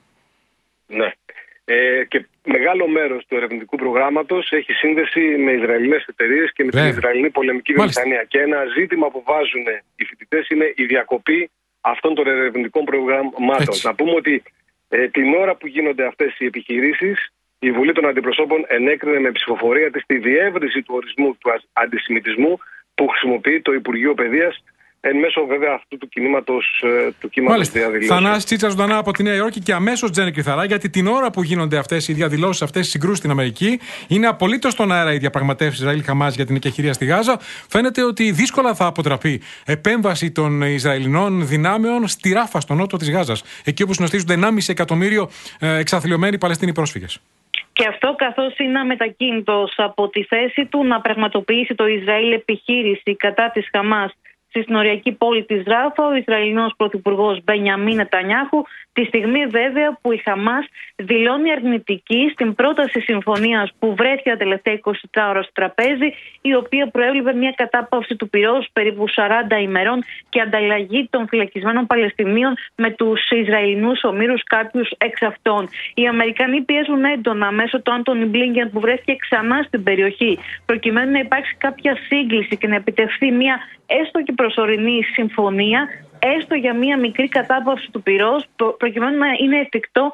[SPEAKER 17] Ναι. Και μεγάλο μέρος του ερευνητικού προγράμματος έχει σύνδεση με Ισραηλινές εταιρείες και με την Ισραηλινή πολεμική βιομηχανία. Και ένα ζήτημα που βάζουν οι φοιτητές είναι η διακοπή αυτών των ερευνητικών προγραμμάτων. Να πούμε ότι την ώρα που γίνονται αυτές οι επιχειρήσεις, η Βουλή των Αντιπροσώπων ενέκρινε με ψηφοφορία της τη διεύρυνση του ορισμού του αντισημιτισμού που χρησιμοποιεί το Υπουργείο Παιδείας εν μέσω βέβαια αυτού του κινήματος διαδηλώσεων.
[SPEAKER 1] Θανάση Τσίτσα ζωντανά από τη Νέα Υόρκη και αμέσως Τζέννη Κρυθαρά, γιατί την ώρα που γίνονται αυτές οι διαδηλώσεις, αυτές οι συγκρούσεις στην Αμερική, είναι απολύτως στον αέρα οι διαπραγματεύσεις Ισραήλ-Χαμάς για την εκεχηρία στη Γάζα. Φαίνεται ότι δύσκολα θα αποτραπεί επέμβαση των Ισραηλινών δυνάμεων στη Ράφα, στο νότο της Γάζας, εκεί όπου συνοστίζονται 1,5 εκατομμύριο εξαθλιωμένοι Παλαιστίνοι πρόσφυγες.
[SPEAKER 18] Και αυτό καθώς είναι αμετακίνητος από τη θέση του να πραγματοποιήσει το Ισραήλ επιχείρηση κατά της Χαμάς στη συνοριακή πόλη της Ράφα, ο Ισραηλινός πρωθυπουργός Μπενιαμίν Νετανιάχου, τη στιγμή βέβαια που η Χαμάς δηλώνει αρνητική στην πρόταση συμφωνίας που βρέθηκε τα τελευταία 24 ώρα στο τραπέζι, η οποία προέβλεπε μια κατάπαυση του πυρός περίπου 40 ημερών και ανταλλαγή των φυλακισμένων Παλαιστινίων με τους Ισραηλινούς ομήρους, κάποιους εξ αυτών. Οι Αμερικανοί πιέζουν έντονα μέσω του Άντονι Μπλίνκεν, που βρέθηκε ξανά στην περιοχή, προκειμένου να υπάρξει κάποια σύγκληση και να επιτευχθεί μια έστω και προσωρινή συμφωνία, έστω για μία μικρή κατάπαυση του πυρός, προκειμένου να είναι εφικτό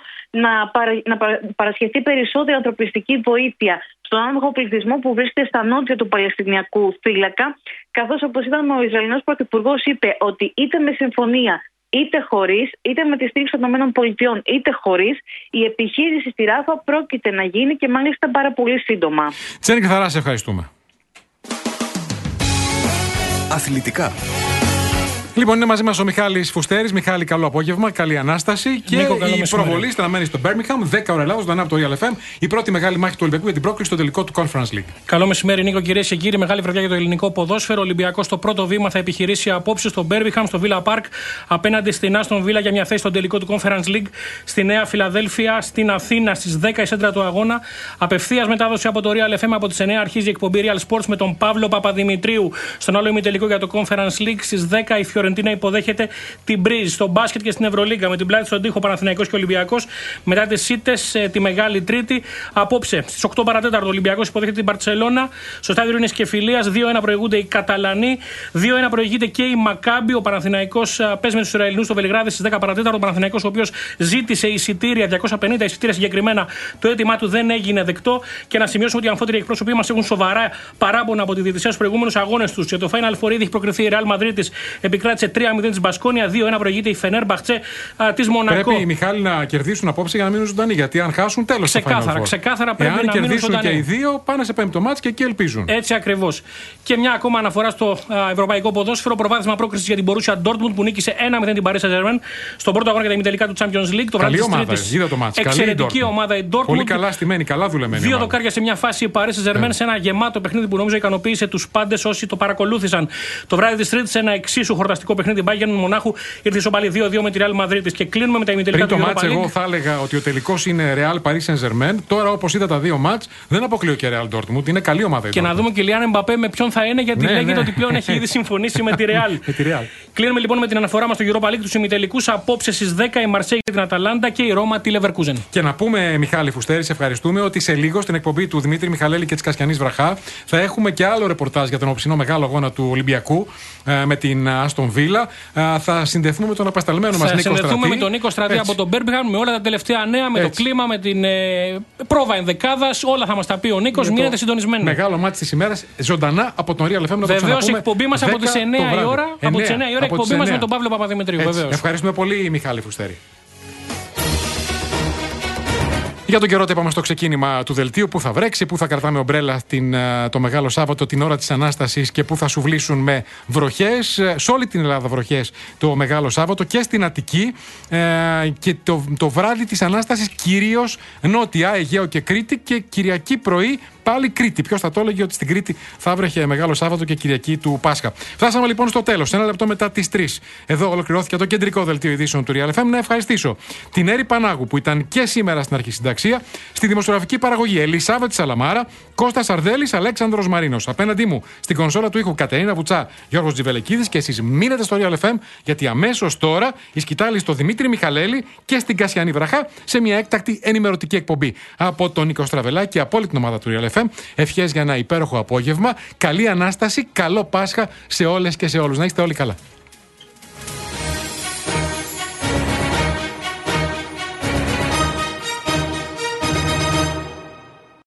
[SPEAKER 18] να παρασχεθεί περισσότερη ανθρωπιστική βοήθεια στον άνεργο πληθυσμό που βρίσκεται στα νότια του Παλαιστινιακού θύλακα, καθώς, όπως ήταν ο Ισραηλινός πρωθυπουργός, είπε ότι είτε με συμφωνία είτε χωρίς, είτε με τη στήριξη των ΗΠΑ είτε χωρίς, η επιχείρηση στη Ράφα πρόκειται να γίνει και μάλιστα πάρα πολύ σύντομα.
[SPEAKER 1] Τζέννη Κρυθαρά, σε ευχαριστούμε.
[SPEAKER 19] Αθλητικά.
[SPEAKER 1] Λοιπόν, είναι μαζί μας ο Μιχάλης Φουστέρης. Μιχάλη, καλό απόγευμα, καλή ανάσταση. Και η προβολή στραμμένη στο Birmingham, 10 ώρα Ελλάδος, ζωντανά από το Real FM. Η πρώτη μεγάλη μάχη του Ολυμπιακού για την πρόκριση στο τελικό του Conference League.
[SPEAKER 20] Καλό μεσημέρι, Νίκο, κυρίες και κύριοι. Μεγάλη βραδιά για το ελληνικό ποδόσφαιρο. Ο Ολυμπιακός στο πρώτο βήμα θα επιχειρήσει απόψε στο Birmingham, στο Villa Park, απέναντι στην Aston Villa για μια θέση στο τελικό του Conference League. Στη Νέα Φιλαδέλφια, στην Αθήνα, στις 10 η σέντρα του αγώνα. Απευθείας μετάδοση από το Real FM από τις 9 αρχίζει η εκπομπή Real Sports με τον Παύλο Παπαδημητρίου. Στον άλλο ημιτελικό για το Conference League στις 10 η Φιωρεντίνα υποδέχεται την Μπρίζ. Στο μπάσκετ και στην Ευρωλίγκα με την πλάτη στον τοίχο Παναθηναϊκός και Ολυμπιακός. Μετά τις ήττες τη Μεγάλη Τρίτη. Απόψε στις 8 παρατέταρτο ο Ολυμπιακός υποδέχεται την Μπαρτσελώνα. Στο στάδιο είναι Σκεφιλίας. 2-1 προηγούνται οι Καταλανοί. 2-1 προηγείται και η Μακάμπι. Ο Παναθηναϊκός παίζει με τους Ισραηλινούς στο Βελιγράδι στις 10 παρατέταρτο. Ο Παναθηναϊκός, ο οποίος ζήτησε εισιτήρια, 250 εισιτήρια συγκεκριμένα. Το αίτημά του δεν έγινε δεκτό. Και να σημειώσουμε ότι οι αμφότεροι εκπρόσωποι μας έχουν σοβαρά παράπονα από τη διαιτησία στους προηγούμενους αγώνες τους. Για το Final Four ήδη έχει προκριθεί η Real Madrid. Επικράτησε κράτησε 3-0 τη Μπασκόνια, 2-1 προηγείται η Φενέρμπαχτσε τη Μονακό.
[SPEAKER 1] Πρέπει οι Μιχάλη να κερδίσουν απόψε για να μείνουν ζωντανοί. Γιατί αν χάσουν, τέλος.
[SPEAKER 20] Ξεκάθαρα πρέπει
[SPEAKER 1] εάν
[SPEAKER 20] να μείνουν ζωντανοί.
[SPEAKER 1] Αν κερδίσουν και οι δύο, πάνε σε πέμπτο μάτς και εκεί ελπίζουν.
[SPEAKER 20] Έτσι ακριβώς. Και μια ακόμα αναφορά στο ευρωπαϊκό ποδόσφαιρο. Προβάδισμα πρόκρισης για την Borussia Dortmund που νίκησε 1-0 την Paris Saint-Germain στον πρώτο αγώνα για τα ημιτελικά του Champions League. Το βράδυ της Τρίτης. Εξαιρετική ομάδα η Dortmund.
[SPEAKER 1] Πολύ καλά στημένη, καλά δουλεμένη.
[SPEAKER 20] 2 δοκάρια σε μια φάση η Paris Saint-Germain σε ένα γεμάτο παιχνίδι που νομίζω ικανοποίησε τους πάντες όσοι το παρακολούθησαν. Το βράδυ της Τρίτης ένα εξίσου χορταστικό παιχνίδι. Bayern Μονάχου ήρθε ισοπαλή 2-2 με τη Real Madrid. Και κλείνουμε με τα ημιτελικά του Europa League.
[SPEAKER 1] Εγώ θα έλεγα ότι ο τελικός είναι Real Paris Saint-Germain. Τώρα, όπως είδα τα δύο μάτς, δεν αποκλείω και Real Dortmund. Είναι καλή ομάδα.
[SPEAKER 20] Και να δούμε και Λιάν Εμπαπέ με ποιον θα είναι, γιατί λέγεται ότι πλέον έχει ήδη συμφωνήσει με τη Real. Κλείνουμε λοιπόν με την αναφορά μας στο Europa League, τους ημιτελικούς. Απόψε στις 10 η Μαρσέη για την Αταλάντα και η Ρώμα τη Leverkusen.
[SPEAKER 1] Και να πούμε, Μιχάλη Φουστέρη, σε ευχαριστούμε, ότι σε λίγο στην εκπομπή του Δημήτρη Μιχαλέλη και της Κασιανής Βραχά θα έχουμε και άλλο ρεπορτάζ για τον οψινό μεγάλο αγώνα του Ολυμπιακού με την Άστον Βίλα. Θα συνδεθούμε με τον απασταλμένο μας Νίκο Στρατή.
[SPEAKER 20] Θα συνδεθούμε με τον Νίκο Στρατή από τον Μπέρμπιχαμ, με όλα τα τελευταία νέα, με το κλίμα, με την πρόβα ενδεκάδας. Όλα θα μας τα πει ο Νίκος. Μείνετε συντονισμένοι.
[SPEAKER 1] Μεγάλο μάτι της ημέρας, ζωντανά από τον Real FM.
[SPEAKER 20] Βεβαίως, η εκπομπή μας από τις 9 η ώρα. Από τις 9 η ώρα εκπομπή μας με τον Παύλο Παπαδημητρίου.
[SPEAKER 1] Ευχαριστούμε πολύ, Μιχάλη Φουστέρη. Για τον καιρό, είπαμε στο ξεκίνημα του δελτίου, που θα βρέξει, που θα κρατάμε ομπρέλα το Μεγάλο Σάββατο, την ώρα της Ανάστασης, και που θα σουβλήσουν με βροχές. Σε όλη την Ελλάδα βροχές το Μεγάλο Σάββατο και στην Αττική. Και το βράδυ της Ανάστασης κυρίως Νότια, Αιγαίο και Κρήτη, και Κυριακή πρωί πάλι Κρήτη. Ποιος θα το έλεγε ότι στην Κρήτη θα βρέχε Μεγάλο Σάββατο και Κυριακή του Πάσχα. Φτάσαμε λοιπόν στο τέλος, 1 λεπτό μετά τις 3. Εδώ ολοκληρώθηκε το κεντρικό δελτίο ειδήσεων του Real FM. Να ευχαριστήσω την Έρη Πανάγου που ήταν και σήμερα στην αρχισυνταξία, στη δημοσιογραφική παραγωγή Ελισάβετ Σαλαμάρα, Κώστας Αρδέλης, Αλέξανδρος Μαρίνος. Απέναντί μου στην κονσόλα του ήχου Κατερίνα Βουτσά, Γιώργος Τζιβελεκίδης, και εσείς μείνετε στο Real FM, γιατί αμέσως τώρα η σκητάλη στο Δημήτρη Μιχαλέλη και στην Κασιανή Βραχά σε μια έκτακτη ενημερωτική εκπομπή. Από τον Νίκο Στραβελάκη και από όλη την ομάδα του Real FM, ευχές για ένα υπέροχο απόγευμα, καλή Ανάσταση, καλό Πάσχα σε όλες και σε όλους. Να είστε όλοι καλά.